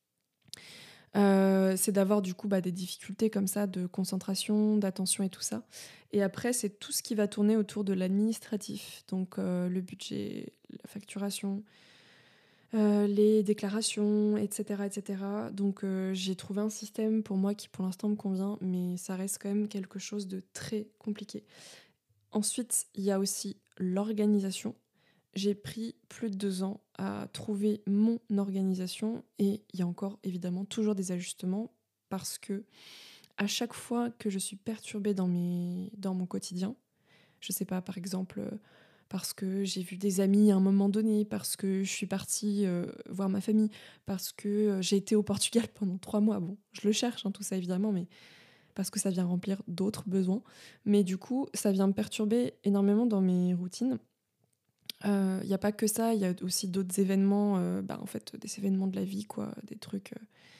Euh, c'est d'avoir du coup bah, des difficultés comme ça de concentration, d'attention et tout ça. Et après, c'est tout ce qui va tourner autour de l'administratif, donc euh, le budget, la facturation, euh, les déclarations, et cetera, et cetera. Donc euh, j'ai trouvé un système pour moi qui pour l'instant me convient, mais ça reste quand même quelque chose de très compliqué. Ensuite, il y a aussi l'organisation. J'ai pris plus de deux ans à trouver mon organisation et il y a encore évidemment toujours des ajustements parce que à chaque fois que je suis perturbée dans, mes, dans mon quotidien, je sais pas, par exemple, euh, parce que j'ai vu des amis à un moment donné, parce que je suis partie euh, voir ma famille, parce que euh, j'ai été au Portugal pendant trois mois. Bon, je le cherche, hein, tout ça évidemment, mais parce que ça vient remplir d'autres besoins. Mais du coup, ça vient me perturber énormément dans mes routines. Il euh, n'y a pas que ça, il y a aussi d'autres événements, euh, bah, en fait, des événements de la vie, quoi, des trucs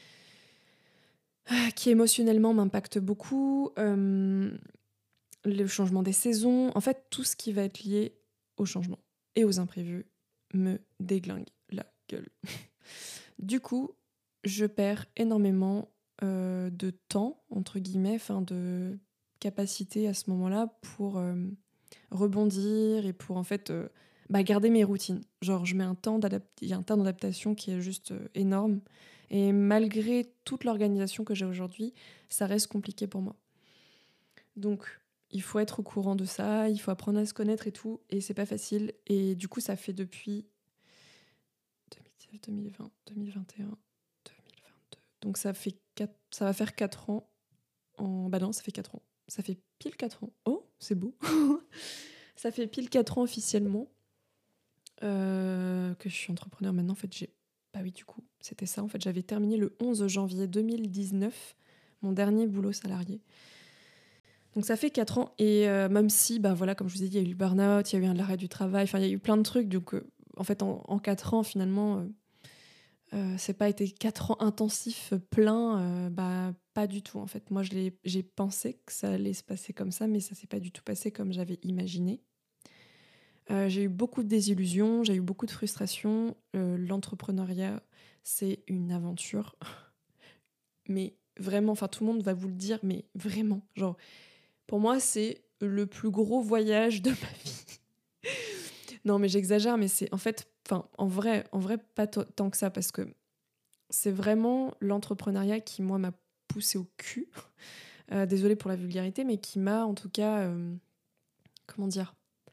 euh, qui émotionnellement m'impactent beaucoup, euh, le changement des saisons, en fait, tout ce qui va être lié au changement et aux imprévus me déglingue la gueule. Du coup, je perds énormément euh, de temps, entre guillemets, enfin de capacité à ce moment-là pour euh, rebondir et pour en fait euh, bah, garder mes routines. Genre, je mets un temps d'adapt- il y a un temps d'adaptation qui est juste euh, énorme. Et malgré toute l'organisation que j'ai aujourd'hui, ça reste compliqué pour moi. Donc, il faut être au courant de ça, il faut apprendre à se connaître et tout, et c'est pas facile. Et du coup, ça fait depuis deux mille dix-neuf, deux mille vingt, deux mille vingt et un, deux mille vingt-deux. Donc ça fait quatre, ça va faire quatre ans. En... Bah non, ça fait quatre ans. Ça fait pile quatre ans. Oh, c'est beau. Ça fait pile quatre ans officiellement euh, que je suis entrepreneur maintenant. En fait, j'ai... Bah oui, du coup, c'était ça. En fait, j'avais terminé le onze janvier deux mille dix-neuf, mon dernier boulot salarié. Donc ça fait quatre ans. Et euh, même si, bah voilà, comme je vous ai dit, il y a eu le burn-out, il y a eu un arrêt du travail, enfin, il y a eu plein de trucs. Donc euh, en fait, en, en quatre ans, finalement, euh, euh, c'est pas été quatre ans intensifs, euh, pleins, euh, bah, pas du tout, en fait. Moi, je l'ai- j'ai pensé que ça allait se passer comme ça, mais ça s'est pas du tout passé comme j'avais imaginé. Euh, j'ai eu beaucoup de désillusions, j'ai eu beaucoup de frustrations. Euh, l'entrepreneuriat, c'est une aventure. Mais vraiment, enfin, tout le monde va vous le dire, mais vraiment, genre, pour moi, c'est le plus gros voyage de ma vie. Non, mais j'exagère, mais c'est en fait, enfin, en vrai, en vrai, pas t- tant que ça, parce que c'est vraiment l'entrepreneuriat qui, moi, m'a poussé au cul. Euh, désolée pour la vulgarité, mais qui m'a, en tout cas, euh, comment dire,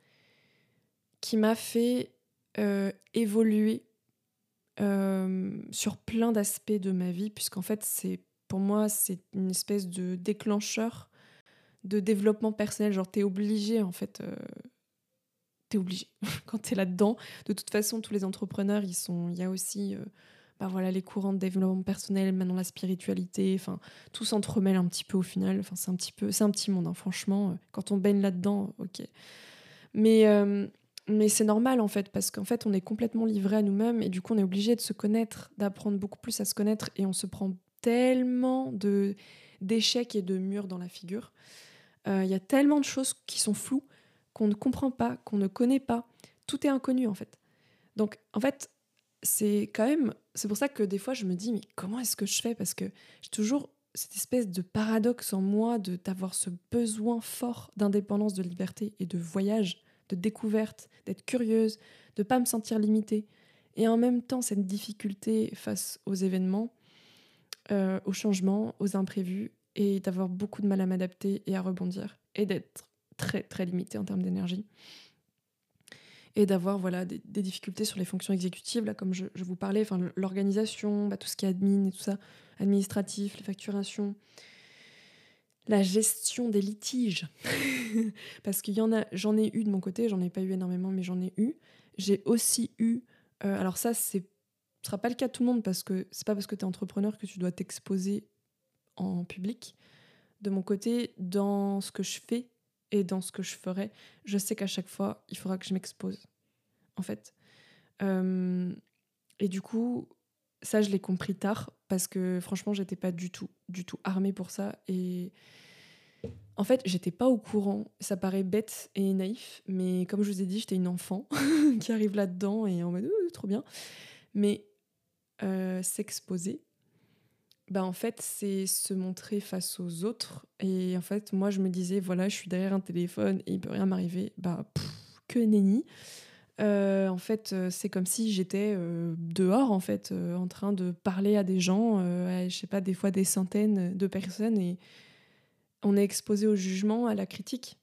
qui m'a fait euh, évoluer euh, sur plein d'aspects de ma vie, puisqu'en fait, c'est pour moi, c'est une espèce de déclencheur de développement personnel. Genre, t'es obligé, en fait, euh, t'es obligé quand t'es là-dedans. De toute façon, tous les entrepreneurs, ils sont, il y a aussi, euh, bah voilà, les courants de développement personnel, maintenant la spiritualité, enfin, tout s'entremêle un petit peu au final. Enfin, c'est un petit peu, c'est un petit monde, hein, franchement. euh, Quand on baigne là-dedans, ok. Mais, euh, mais c'est normal en fait, parce qu'en fait, on est complètement livré à nous-mêmes et du coup, on est obligé de se connaître, d'apprendre beaucoup plus à se connaître et on se prend tellement de d'échecs et de murs dans la figure. Euh, Il y a tellement de choses qui sont floues, qu'on ne comprend pas, qu'on ne connaît pas. Tout est inconnu en fait. Donc en fait, c'est quand même... C'est pour ça que des fois, je me dis, mais comment est-ce que je fais? Parce que j'ai toujours cette espèce de paradoxe en moi de d'avoir ce besoin fort d'indépendance, de liberté et de voyage, de découverte, d'être curieuse, de pas me sentir limitée. Et en même temps, cette difficulté face aux événements, euh, aux changements, aux imprévus, et d'avoir beaucoup de mal à m'adapter et à rebondir, et d'être très très limitée en termes d'énergie, et d'avoir voilà, des, des difficultés sur les fonctions exécutives, là, comme je, je vous parlais, enfin, l'organisation, bah, tout ce qui est admin et tout ça, administratif, les facturations, la gestion des litiges. Parce qu'il y en a, j'en ai eu de mon côté, j'en ai pas eu énormément, mais j'en ai eu. J'ai aussi eu, euh, alors ça, c'est, ce sera pas le cas de tout le monde, parce que c'est pas parce que tu es entrepreneur que tu dois t'exposer en public. De mon côté, dans ce que je fais et dans ce que je ferai, je sais qu'à chaque fois, il faudra que je m'expose, en fait. Euh, et du coup, ça, je l'ai compris tard, parce que franchement, j'étais pas du tout, du tout armée pour ça. Et en fait, j'étais pas au courant. Ça paraît bête et naïf, mais comme je vous ai dit, j'étais une enfant qui arrive là-dedans et en mode euh, trop bien. Mais euh, s'exposer, bah en fait, c'est se montrer face aux autres. Et en fait, moi, je me disais, voilà, je suis derrière un téléphone et il peut rien m'arriver. Bah, pff, que nenni. Euh, en fait, euh, c'est comme si j'étais euh, dehors, en fait, euh, en train de parler à des gens, euh, à, je sais pas, des fois des centaines de personnes, et on est exposé au jugement, à la critique,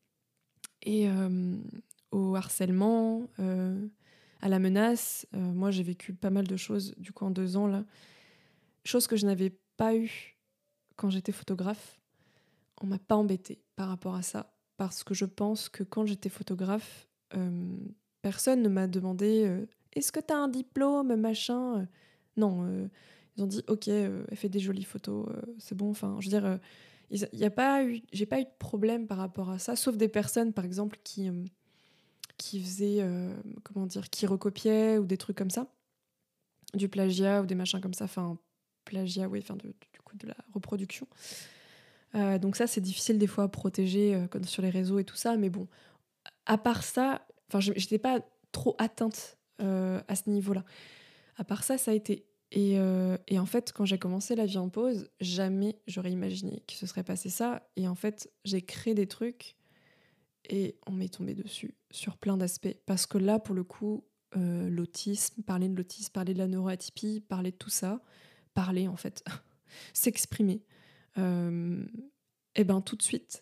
et euh, au harcèlement, euh, à la menace. Euh, moi, j'ai vécu pas mal de choses, du coup, en deux ans, là. Choses que je n'avais pas eues quand j'étais photographe. On m'a pas embêtée par rapport à ça, parce que je pense que quand j'étais photographe, euh, personne ne m'a demandé euh, est-ce que tu as un diplôme, machin. Euh, non, euh, ils ont dit ok, euh, elle fait des jolies photos, euh, c'est bon. Enfin, je veux dire, euh, il y a pas eu, j'ai pas eu de problème par rapport à ça, sauf des personnes, par exemple, qui euh, qui faisaient euh, comment dire, qui recopiaient ou des trucs comme ça, du plagiat ou des machins comme ça. Enfin, plagiat, oui, enfin de- du coup de la reproduction. Euh, donc ça, c'est difficile des fois à protéger euh, comme sur les réseaux et tout ça. Mais bon, à part ça, enfin, je- j'étais pas trop atteinte euh, à ce niveau-là. À part ça, ça a été. Et, euh, et en fait, quand j'ai commencé la vie en pause, jamais j'aurais imaginé que ce serait passé ça. Et en fait, j'ai créé des trucs et on m'est tombé dessus sur plein d'aspects. Parce que là, pour le coup, euh, l'autisme, parler de l'autisme, parler de la neuroatypie, parler de tout ça, parler en fait, s'exprimer. Euh, et ben tout de suite,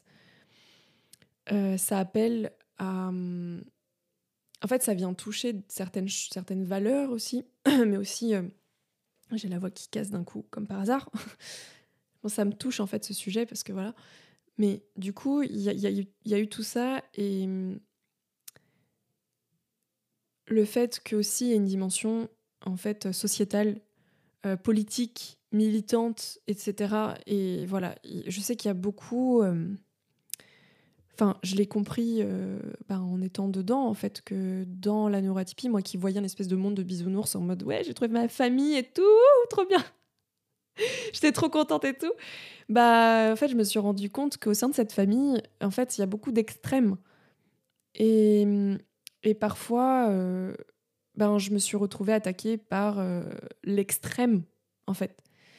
euh, ça appelle à... hum, En fait, ça vient toucher certaines, ch- certaines valeurs aussi, mais aussi, euh, j'ai la voix qui casse d'un coup, comme par hasard. Bon, ça me touche en fait ce sujet, parce que voilà. Mais du coup, il y a, il y a eu il y a eu tout ça, et hum, le fait que aussi il y a une dimension en fait sociétale, euh, politique, militante, et cetera. Et voilà, je sais qu'il y a beaucoup... euh, Enfin, je l'ai compris euh, ben, en étant dedans, en fait, que dans la neuroatypie, moi qui voyais une espèce de monde de bisounours en mode ouais, j'ai trouvé ma famille et tout, trop bien, j'étais trop contente et tout. Bah, en fait, je me suis rendu compte qu'au sein de cette famille, en fait, il y a beaucoup d'extrêmes. Et, et parfois, euh, ben, je me suis retrouvée attaquée par euh, l'extrême, en fait.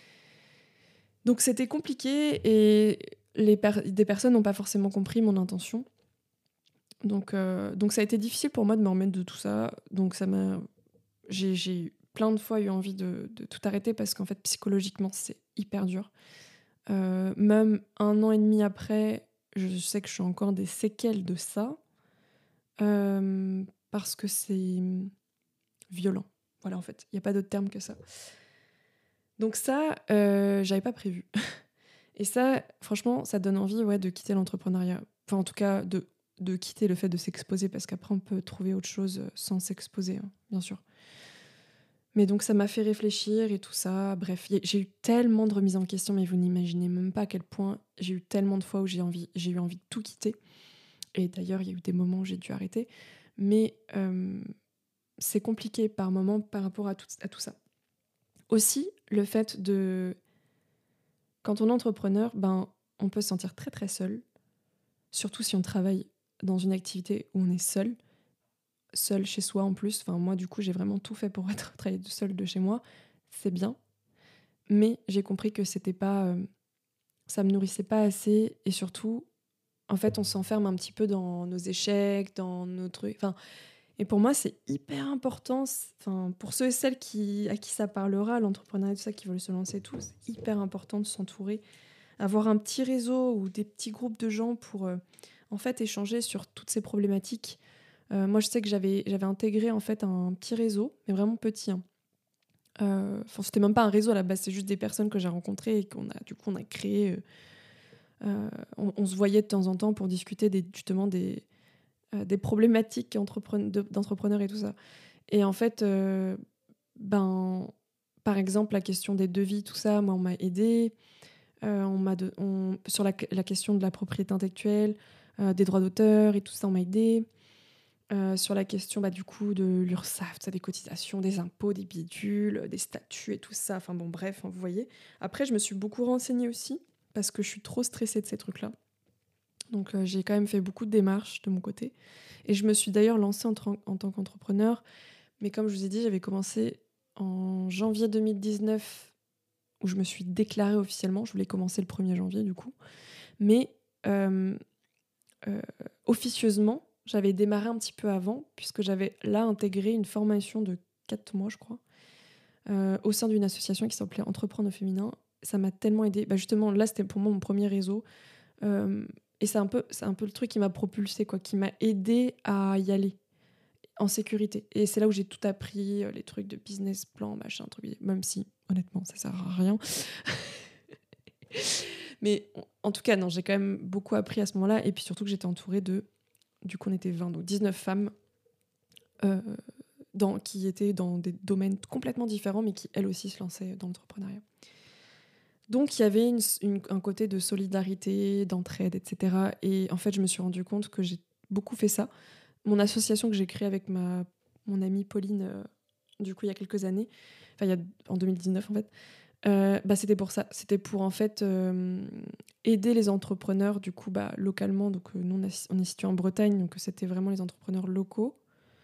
Donc c'était compliqué et les per- des personnes n'ont pas forcément compris mon intention. Donc, euh, donc ça a été difficile pour moi de me remettre de tout ça. Donc ça m'a, j'ai, j'ai plein de fois eu envie de, de tout arrêter parce qu'en fait psychologiquement c'est hyper dur. Euh, même un an et demi après, je sais que je suis encore des séquelles de ça euh, parce que c'est violent. Voilà en fait, il n'y a pas d'autre terme que ça. Donc ça, euh, j'avais pas prévu. Et ça, franchement, ça donne envie ouais, de quitter l'entrepreneuriat. Enfin, en tout cas, de, de quitter le fait de s'exposer, parce qu'après, on peut trouver autre chose sans s'exposer, hein, bien sûr. Mais donc, ça m'a fait réfléchir et tout ça. Bref, y a- j'ai eu tellement de remises en question, mais vous n'imaginez même pas à quel point j'ai eu tellement de fois où j'ai, envie, j'ai eu envie de tout quitter. Et d'ailleurs, il y a eu des moments où j'ai dû arrêter. Mais euh, c'est compliqué par moments par rapport à tout, à tout ça. Aussi, le fait de... Quand on est entrepreneur, ben, on peut se sentir très très seul. Surtout si on travaille dans une activité où on est seul, seul chez soi en plus. Enfin, moi, du coup, j'ai vraiment tout fait pour être travailler seul de chez moi. C'est bien, mais j'ai compris que c'était pas, euh, ça me nourrissait pas assez, et surtout, en fait, on s'enferme un petit peu dans nos échecs, dans nos trucs. Enfin, et pour moi, c'est hyper important. Enfin, pour ceux et celles qui, à qui ça parlera, l'entrepreneuriat et tout ça, qui veulent se lancer, et tout, c'est hyper important de s'entourer, avoir un petit réseau ou des petits groupes de gens pour euh, en fait échanger sur toutes ces problématiques. Euh, moi, je sais que j'avais j'avais intégré en fait un petit réseau, mais vraiment petit. Hein. Euh, Enfin, c'était même pas un réseau à la base, c'est juste des personnes que j'ai rencontrées et qu'on a du coup on a créé. Euh, euh, on, on se voyait de temps en temps pour discuter des, justement des euh, des problématiques entrepren- de- d'entrepreneurs et tout ça. Et en fait, euh, ben par exemple la question des devis, tout ça, moi on m'a aidé. Euh, on m'a de- on- sur la, la question de la propriété intellectuelle, euh, des droits d'auteur et tout ça, on m'a aidé. Euh, sur la question bah, du coup de l'URSSAF, ça, des cotisations, des impôts, des bidules, des statuts et tout ça. Enfin bon, bref, hein, vous voyez. Après, je me suis beaucoup renseignée aussi parce que je suis trop stressée de ces trucs-là. Donc euh, j'ai quand même fait beaucoup de démarches de mon côté. Et je me suis d'ailleurs lancée en, tra- en tant qu'entrepreneur. Mais comme je vous ai dit, j'avais commencé en janvier deux mille dix-neuf où je me suis déclarée officiellement. Je voulais commencer le premier janvier du coup. Mais euh, euh, officieusement, j'avais démarré un petit peu avant, puisque j'avais là intégré une formation de quatre mois, je crois, euh, au sein d'une association qui s'appelait Entreprendre au féminin. Ça m'a tellement aidé. Bah justement, là, c'était pour moi mon premier réseau. Euh, et c'est un, peu, c'est un peu le truc qui m'a propulsé, quoi, qui m'a aidé à y aller en sécurité. Et c'est là où j'ai tout appris, euh, les trucs de business plan, machin, truc, même si, honnêtement, ça sert à rien. Mais en tout cas, non, j'ai quand même beaucoup appris à ce moment-là. Et puis surtout que j'étais entourée de, du coup, on était vingt, donc dix-neuf femmes euh, dans, qui étaient dans des domaines complètement différents, mais qui, elles aussi, se lançaient dans l'entrepreneuriat. Donc, il y avait une, une, un côté de solidarité, d'entraide, et cetera. Et en fait, je me suis rendu compte que j'ai beaucoup fait ça. Mon association que j'ai créée avec ma, mon amie Pauline, euh, du coup, il y a quelques années, enfin, il y a, en deux mille dix-neuf, en fait, Euh, bah, c'était pour ça. C'était pour en fait euh, aider les entrepreneurs du coup bah, localement. Donc euh, nous on, a, on est situé en Bretagne, donc c'était vraiment les entrepreneurs locaux.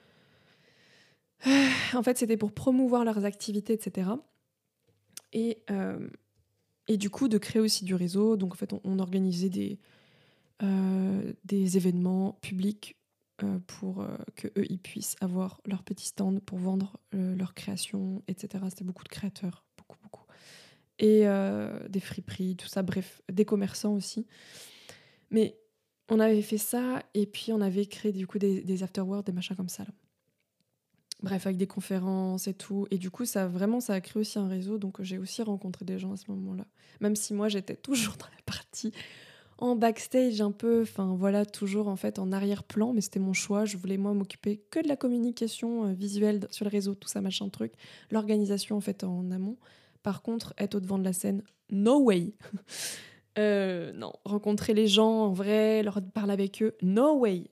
Euh, en fait, c'était pour promouvoir leurs activités, et cetera. Et, euh, et du coup de créer aussi du réseau. Donc en fait, on, on organisait des euh, des événements publics euh, pour euh, que eux ils puissent avoir leur petit stand pour vendre euh, leurs créations, et cetera. C'était beaucoup de créateurs, beaucoup beaucoup. Et euh, des friperies, tout ça, bref, des commerçants aussi. Mais on avait fait ça, et puis on avait créé du coup des, des afterworks, des machins comme ça. Là. Bref, avec des conférences et tout. Et du coup, ça vraiment, ça a créé aussi un réseau, donc j'ai aussi rencontré des gens à ce moment-là. Même si moi, j'étais toujours dans la partie en backstage un peu, enfin voilà, toujours en fait en arrière-plan, mais c'était mon choix. Je voulais moi m'occuper que de la communication euh, visuelle sur le réseau, tout ça, machin truc. L'organisation en fait en amont. Par contre, être au devant de la scène, no way. Euh, non, rencontrer les gens en vrai, leur parler avec eux, no way.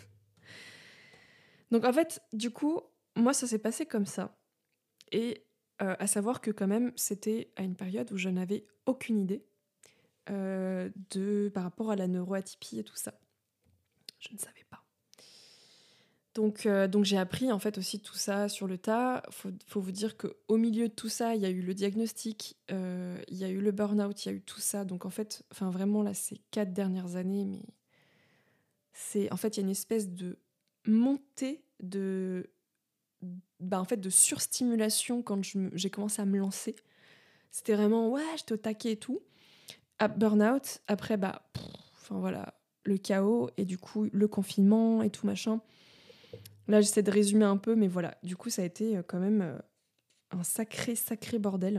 Donc en fait, du coup, moi ça s'est passé comme ça. Et euh, à savoir que quand même, c'était à une période où je n'avais aucune idée euh, de par rapport à la neuroatypie et tout ça. Je ne savais pas. Donc, euh, donc j'ai appris en fait aussi tout ça sur le tas. Faut, faut vous dire qu'au milieu de tout ça, il y a eu le diagnostic, euh, il y a eu le burn-out, il y a eu tout ça. Donc en fait, enfin vraiment là, ces quatre dernières années, mais c'est en fait il y a une espèce de montée de, bah, en fait de surstimulation quand je me- j'ai commencé à me lancer. C'était vraiment ouais, j'étais au taquet et tout. À burn-out, après bah, pff, enfin voilà, le chaos et du coup le confinement et tout machin. Là, j'essaie de résumer un peu, mais voilà. Du coup, ça a été euh, quand même euh, un sacré, sacré bordel.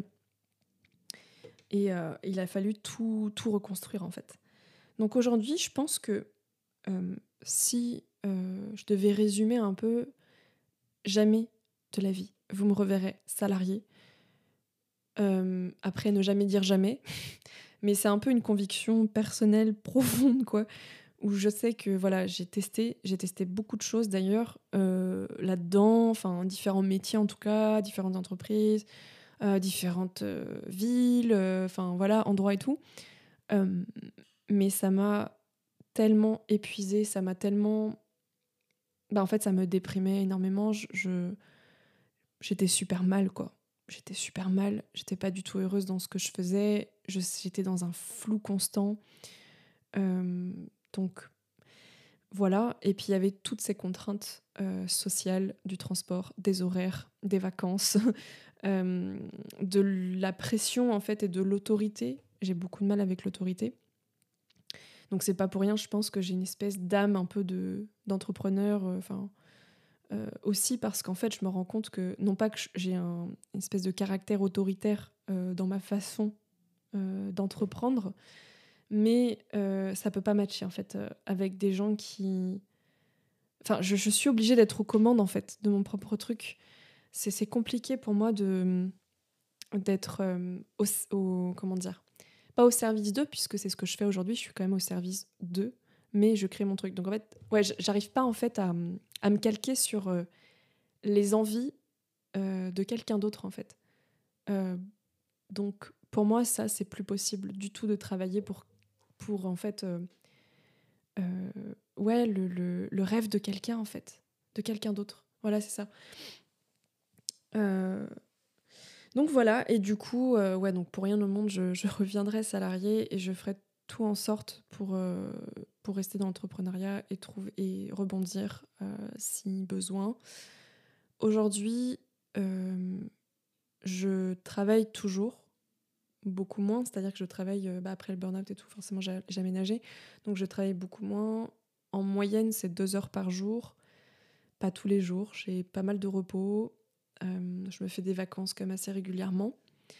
Et euh, il a fallu tout, tout reconstruire, en fait. Donc aujourd'hui, je pense que euh, si euh, je devais résumer un peu, jamais de la vie, vous me reverrez salarié. Euh, après, ne jamais dire jamais. Mais c'est un peu une conviction personnelle profonde, quoi. Où je sais que voilà, j'ai testé, j'ai testé beaucoup de choses d'ailleurs euh, là-dedans, enfin différents métiers en tout cas, différentes entreprises, euh, différentes euh, villes, euh, enfin voilà, endroits et tout. Euh, mais ça m'a tellement épuisée, ça m'a tellement, bah en fait ça me déprimait énormément. Je, je- j'étais super mal quoi. J'étais super mal, j'étais pas du tout heureuse dans ce que je faisais, je- j'étais dans un flou constant. Euh, donc Voilà, et puis il y avait toutes ces contraintes euh, sociales, du transport, des horaires, des vacances, euh, de la pression en fait et de l'autorité. J'ai beaucoup de mal avec l'autorité. Donc c'est pas pour rien, je pense que j'ai une espèce d'âme un peu de d'entrepreneur. euh, Enfin euh, aussi parce qu'en fait je me rends compte que non pas que j'ai un, une espèce de caractère autoritaire euh, dans ma façon euh, d'entreprendre, mais euh, ça peut pas matcher en fait euh, avec des gens qui Enfin, je, je suis obligée d'être aux commandes, en fait, de mon propre truc. C'est c'est compliqué pour moi de d'être euh, au, au- comment dire, pas au service d'eux, puisque c'est ce que je fais aujourd'hui, je suis quand même au service d'eux, mais je crée mon truc. Donc en fait, ouais, j- j'arrive pas en fait à, m- à me calquer sur euh, les envies euh, de quelqu'un d'autre, en fait. Euh, donc pour moi, ça, c'est plus possible du tout de travailler pour, pour en fait, euh, euh, ouais, le, le, le rêve de quelqu'un, en fait, de quelqu'un d'autre. Voilà, c'est ça. Euh, donc voilà, et du coup, euh, ouais, donc pour rien au monde, je, je reviendrai salarié et je ferai tout en sorte pour, euh, pour rester dans l'entrepreneuriat et, trouver, et rebondir euh, si besoin. Aujourd'hui, euh, je travaille toujours, beaucoup moins, c'est-à-dire que je travaille euh, bah, après le burn-out et tout, forcément j'ai j'ai aménagé, donc je travaille beaucoup moins. En moyenne, c'est deux heures par jour, pas tous les jours, j'ai pas mal de repos, euh, je me fais des vacances quand même assez régulièrement.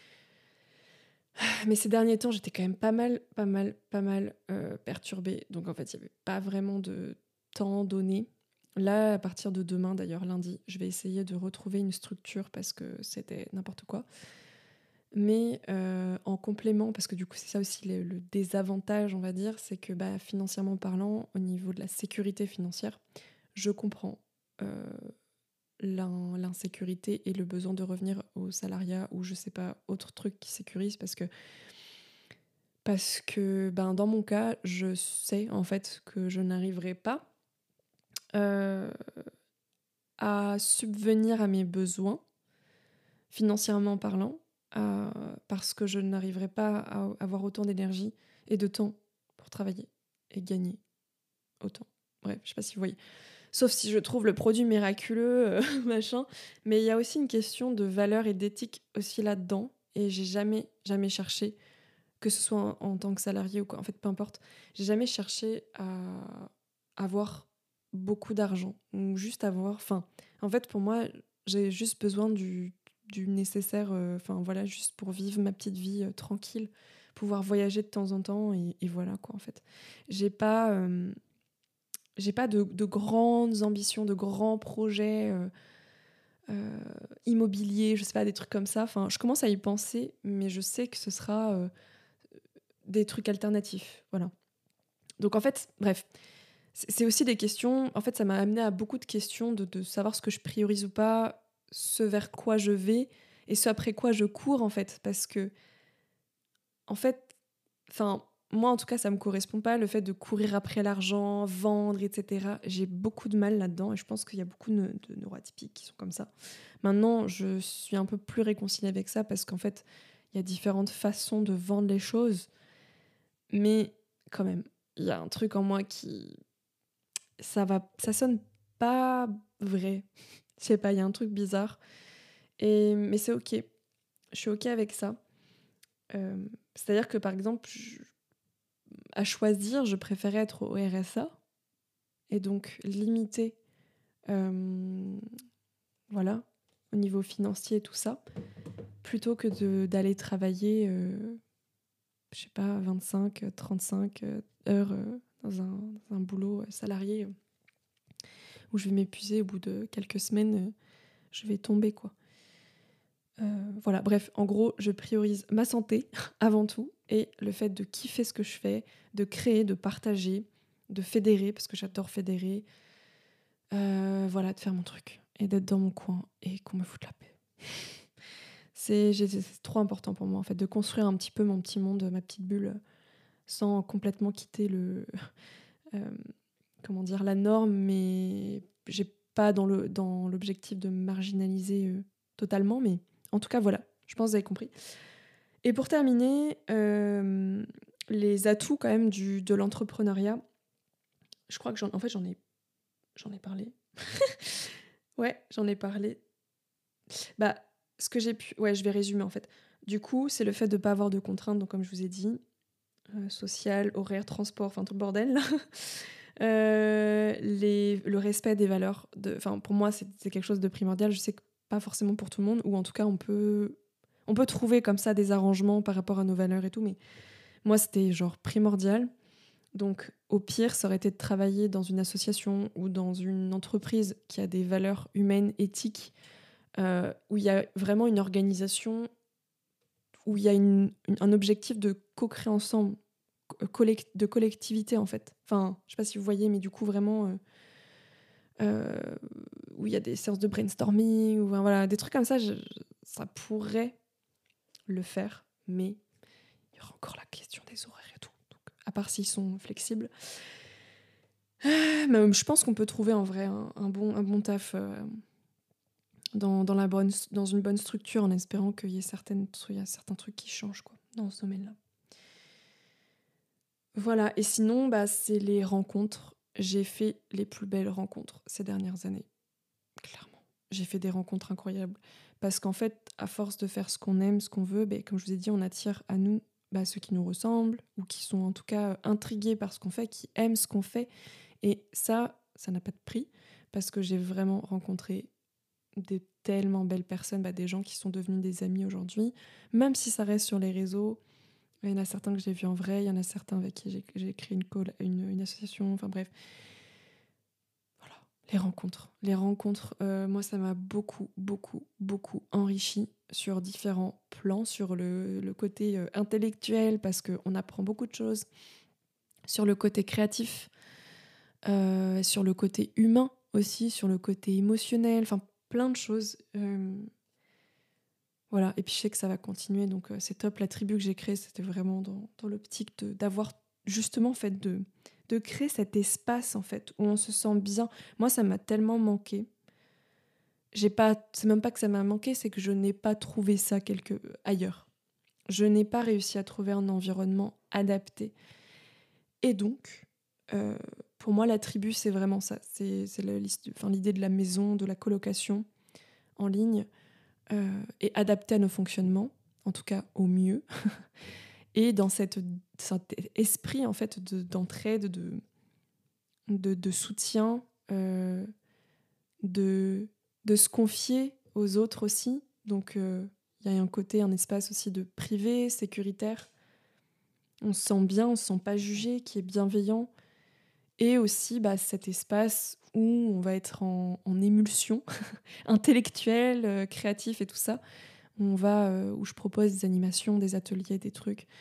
Mais ces derniers temps, j'étais quand même pas mal, pas mal, pas mal euh, perturbée. Donc en fait, il n'y avait pas vraiment de temps donné. Là, à partir de demain, d'ailleurs lundi, je vais essayer de retrouver une structure parce que c'était n'importe quoi. Mais euh, en complément, parce que du coup, c'est ça aussi le, le désavantage, on va dire, c'est que bah, financièrement parlant, au niveau de la sécurité financière, je comprends euh, l'in- l'insécurité et le besoin de revenir au salariat ou je sais pas, autre truc qui sécurise parce que Parce que ben, dans mon cas, je sais en fait que je n'arriverai pas euh, à subvenir à mes besoins, financièrement parlant, euh, parce que je n'arriverai pas à avoir autant d'énergie et de temps pour travailler et gagner autant. Bref, je sais pas si vous voyez. Sauf si je trouve le produit miraculeux, euh, machin. Mais il y a aussi une question de valeur et d'éthique aussi là-dedans. Et j'ai jamais, jamais cherché que ce soit en, en tant que salarié ou quoi, en fait, peu importe. J'ai jamais cherché à avoir beaucoup d'argent ou juste avoir. Enfin, en fait, pour moi, j'ai juste besoin du, du nécessaire. euh, Enfin, voilà, juste pour vivre ma petite vie euh, tranquille, pouvoir voyager de temps en temps et, et voilà quoi, en fait. J'ai pas, euh, j'ai pas de, de grandes ambitions, de grands projets. euh, euh, immobiliers, je sais pas, des trucs comme ça. Enfin, je commence à y penser, mais je sais que ce sera euh, des trucs alternatifs. Voilà. Donc en fait, bref, c'est c'est aussi des questions. En fait, ça m'a amené à beaucoup de questions de, de savoir ce que je priorise ou pas, ce vers quoi je vais et ce après quoi je cours en fait. Parce que, en fait, enfin, moi en tout cas, ça me correspond pas le fait de courir après l'argent, vendre, et cetera. J'ai beaucoup de mal là-dedans et je pense qu'il y a beaucoup de, de neuroatypiques qui sont comme ça. Maintenant, je suis un peu plus réconciliée avec ça parce qu'en fait, il y a différentes façons de vendre les choses, mais quand même, il y a un truc en moi qui ça va, ça sonne pas vrai. Je sais pas, il y a un truc bizarre. Et, mais c'est ok. Je suis ok avec ça. Euh, C'est-à-dire que par exemple, je- à choisir, je préférais être au R S A et donc limiter, euh, voilà, au niveau financier et tout ça, plutôt que de- d'aller travailler, euh, je sais pas, vingt-cinq, trente-cinq euh, heures euh, dans un, dans un boulot euh, salarié euh, où je vais m'épuiser au bout de quelques semaines, euh, je vais tomber quoi. Euh, voilà, bref, en gros, je priorise ma santé avant tout et le fait de kiffer ce que je fais, de créer, de partager, de fédérer, parce que j'adore fédérer. Euh, voilà, de faire mon truc et d'être dans mon coin et qu'on me foute la paix. C'est, j'ai- c'est trop important pour moi, en fait, de construire un petit peu mon petit monde, ma petite bulle, sans complètement quitter le, euh, comment dire, la norme, mais j'ai pas dans le, dans l'objectif de me marginaliser euh, totalement, mais en tout cas, voilà, je pense que vous avez compris. Et pour terminer, euh, les atouts quand même du, de l'entrepreneuriat, je crois que j'en, en fait, j'en ai, j'en ai parlé. Ouais, j'en ai parlé. Bah, ce que j'ai pu... Ouais, je vais résumer en fait. Du coup, c'est le fait de ne pas avoir de contraintes, donc comme je vous ai dit, euh, social, horaire, transport, enfin tout le bordel. Là. Euh, les, le respect des valeurs. De, enfin, pour moi, c'est, c'est quelque chose de primordial. Je sais que pas forcément pour tout le monde, ou en tout cas, on peut, on peut trouver comme ça des arrangements par rapport à nos valeurs et tout, mais moi, c'était genre primordial. Donc, au pire, ça aurait été de travailler dans une association ou dans une entreprise qui a des valeurs humaines, éthiques, euh, où il y a vraiment une organisation, où il y a une- une- un objectif de co-créer ensemble, co- collect- de collectivité en fait. Enfin, je sais pas si vous voyez, mais du coup, vraiment, euh, euh, où il y a des séances de brainstorming, ou enfin, voilà, des trucs comme ça, je- je- ça pourrait le faire, mais il y aura encore la question des horaires et tout. Donc, à part s'ils sont flexibles. Mais je pense qu'on peut trouver en vrai un, un bon, un bon taf euh, dans, dans, la bonne, dans une bonne structure en espérant qu'il y ait certaines, il y a certains trucs qui changent quoi, dans ce domaine-là. Voilà, et sinon, bah, c'est les rencontres. J'ai fait les plus belles rencontres ces dernières années, clairement. J'ai fait des rencontres incroyables. Parce qu'en fait, à force de faire ce qu'on aime, ce qu'on veut, bah, comme je vous ai dit, on attire à nous bah, ceux qui nous ressemblent ou qui sont en tout cas intrigués par ce qu'on fait, qui aiment ce qu'on fait. Et ça, ça n'a pas de prix parce que j'ai vraiment rencontré des tellement belles personnes, bah, des gens qui sont devenus des amis aujourd'hui, même si ça reste sur les réseaux. Il y en a certains que j'ai vus en vrai, il y en a certains avec qui j'ai, j'ai créé une, call, une, une association, enfin bref. Voilà, les rencontres. Les rencontres, euh, moi, ça m'a beaucoup, beaucoup, beaucoup enrichi sur différents plans, sur le, le côté euh, intellectuel, parce qu'on apprend beaucoup de choses, sur le côté créatif, euh, sur le côté humain aussi, sur le côté émotionnel, enfin plein de choses. Euh, voilà, et puis je sais que ça va continuer, donc euh, c'est top. La tribu que j'ai créée, c'était vraiment dans, dans l'optique de, d'avoir justement fait de, de créer cet espace en fait où on se sent bien. Moi, ça m'a tellement manqué. J'ai pas, c'est même pas que ça m'a manqué, c'est que je n'ai pas trouvé ça quelque ailleurs. Je n'ai pas réussi à trouver un environnement adapté. Et donc, euh, pour moi, la tribu, c'est vraiment ça. C'est, c'est la liste, enfin, l'idée de la maison, de la colocation en ligne, euh, et adaptée à nos fonctionnements, en tout cas au mieux. Et dans cette, cet esprit en fait de, d'entraide, de, de, de soutien, euh, de, de se confier aux autres aussi. Donc il euh, y a un côté, un espace aussi de privé, sécuritaire. On se sent bien, on se sent pas jugé, qui est bienveillant. Et aussi bah, cet espace où on va être en, en émulsion intellectuelle, euh, créatif et tout ça. Où, on va, euh, où je propose des animations, des ateliers, des trucs.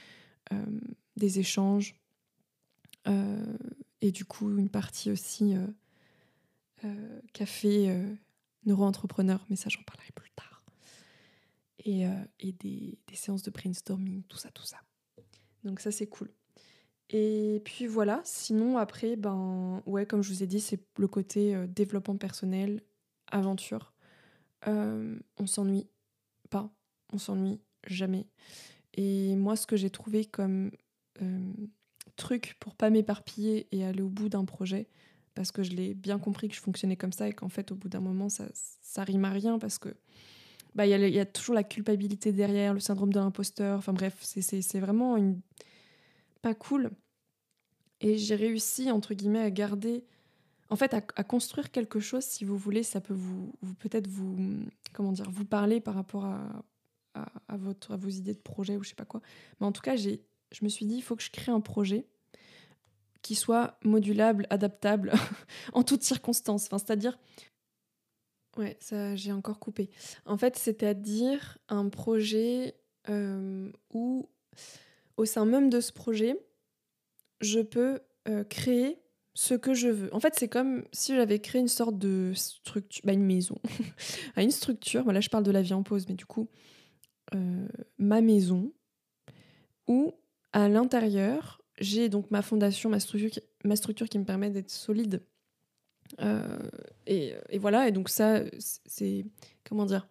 euh, des échanges, euh, et du coup une partie aussi euh, euh, café euh, neuro-entrepreneur, mais ça j'en parlerai plus tard. Et, euh, et des, des séances de brainstorming, tout ça, tout ça. Donc ça c'est cool. Et puis voilà, sinon après, ben ouais, comme je vous ai dit, c'est le côté euh, développement personnel, aventure. Euh, on s'ennuie pas, on s'ennuie jamais. Et moi, ce que j'ai trouvé comme euh, truc pour pas m'éparpiller et aller au bout d'un projet, parce que je l'ai bien compris que je fonctionnais comme ça et qu'en fait, au bout d'un moment, ça, ça rime à rien parce que bah, y a, y a toujours la culpabilité derrière, le syndrome de l'imposteur. Enfin bref, c'est, c'est, c'est vraiment une... pas cool. Et j'ai réussi, entre guillemets, à garder... En fait, à, à construire quelque chose, si vous voulez, ça peut vous, vous peut-être vous... Comment dire, vous parler par rapport à, à, à, votre, à vos idées de projet ou je sais pas quoi. Mais en tout cas, j'ai, je me suis dit, il faut que je crée un projet qui soit modulable, adaptable, en toutes circonstances. Enfin, c'est-à-dire... Ouais, ça, j'ai encore coupé. En fait, c'est-à-dire un projet euh, où, au sein même de ce projet, je peux euh, créer ce que je veux. En fait, c'est comme si j'avais créé une sorte de structure, bah, une maison, une structure. Voilà, je parle de la vie en pause, mais du coup, euh, ma maison, où à l'intérieur, j'ai donc ma fondation, ma structure, qui, ma structure qui me permet d'être solide. Euh, et, et voilà, et donc ça, c'est... Comment dire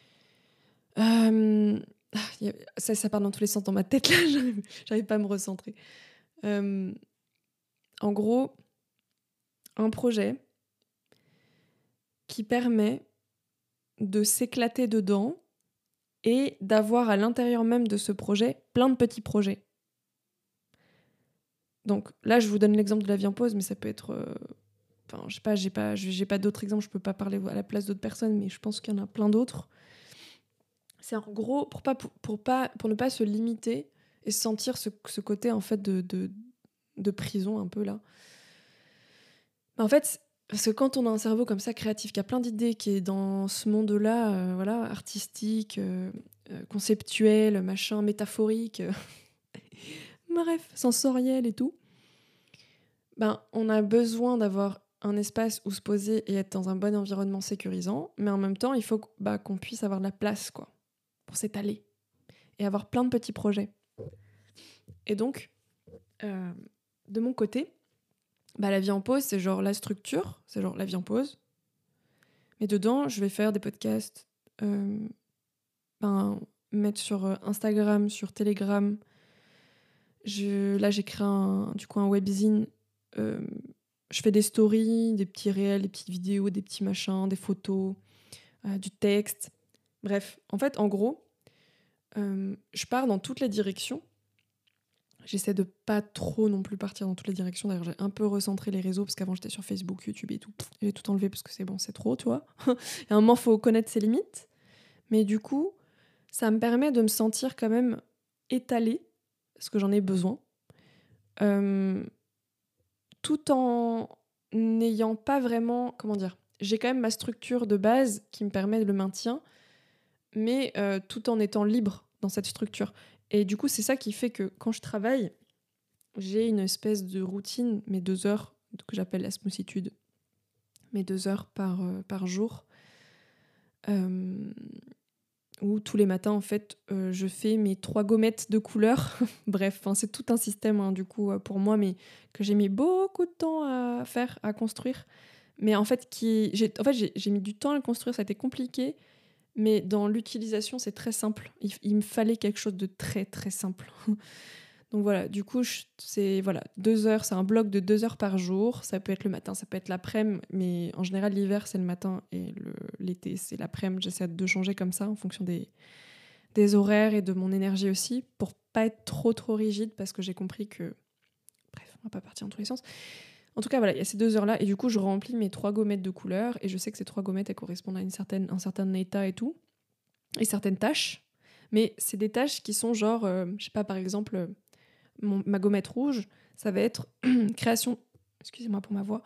euh, ça, ça part dans tous les sens dans ma tête, là, j'arrive, j'arrive pas à me recentrer. Euh, en gros, un projet qui permet de s'éclater dedans et d'avoir à l'intérieur même de ce projet plein de petits projets. Donc là, je vous donne l'exemple de la vie en pause, mais ça peut être... Euh, enfin, je sais pas, j'ai pas, j'ai pas d'autres exemples, je peux pas parler à la place d'autres personnes, mais je pense qu'il y en a plein d'autres. C'est en gros pour, pas, pour, pour, pas, pour ne pas se limiter et sentir ce, ce côté en fait de, de, de prison un peu là. En fait, parce que quand on a un cerveau comme ça, créatif, qui a plein d'idées, qui est dans ce monde-là, euh, voilà, artistique, euh, euh, conceptuel, machin, métaphorique, euh, bref, sensoriel et tout, ben, on a besoin d'avoir un espace où se poser et être dans un bon environnement sécurisant, mais en même temps, il faut bah, qu'on puisse avoir de la place, quoi, pour s'étaler et avoir plein de petits projets. Et donc, euh, de mon côté, bah, la vie en pause, c'est genre la structure, c'est genre la vie en pause. Mais dedans, je vais faire des podcasts, euh, ben, mettre sur Instagram, sur Telegram. Je, là, j'écris un, du coup un webzine. Euh, je fais des stories, des petits réels, des petites vidéos, des petits machins, des photos, euh, du texte. Bref, en fait, en gros, euh, je pars dans toutes les directions. J'essaie de pas trop non plus partir dans toutes les directions. D'ailleurs, j'ai un peu recentré les réseaux parce qu'avant j'étais sur Facebook, YouTube et tout. J'ai tout enlevé parce que c'est bon, c'est trop, tu vois. Et à un moment, il faut connaître ses limites. Mais du coup, ça me permet de me sentir quand même étalée, parce que j'en ai besoin, euh, tout en n'ayant pas vraiment... Comment dire ? J'ai quand même ma structure de base qui me permet le maintien, mais euh, tout en étant libre dans cette structure. Et du coup, c'est ça qui fait que quand je travaille, j'ai une espèce de routine, mes deux heures, que j'appelle la smoothitude, mes deux heures par, euh, par jour, euh, où tous les matins, en fait, euh, je fais mes trois gommettes de couleurs. Bref, c'est tout un système, hein, du coup, euh, pour moi, mais que j'ai mis beaucoup de temps à faire, à construire. Mais en fait, qui, j'ai, en fait j'ai, j'ai mis du temps à le construire, ça a été compliqué, mais dans l'utilisation, c'est très simple. Il, il me fallait quelque chose de très, très simple. Donc voilà, du coup, je, c'est voilà, deux heures, c'est un bloc de deux heures par jour. Ça peut être le matin, ça peut être l'après-midi, mais en général, l'hiver, c'est le matin et le, l'été, c'est l'après-midi. J'essaie de changer comme ça en fonction des, des horaires et de mon énergie aussi, pour pas être trop, trop rigide, parce que j'ai compris que... Bref, on va pas partir dans tous les sens. En tout cas, voilà, il y a ces deux heures-là, et du coup, je remplis mes trois gommettes de couleurs, et je sais que ces trois gommettes, elles correspondent à une certaine, un certain état et tout, et certaines tâches. Mais c'est des tâches qui sont genre, euh, je sais pas, par exemple... Mon, ma gommette rouge, ça va être création... Excusez-moi pour ma voix.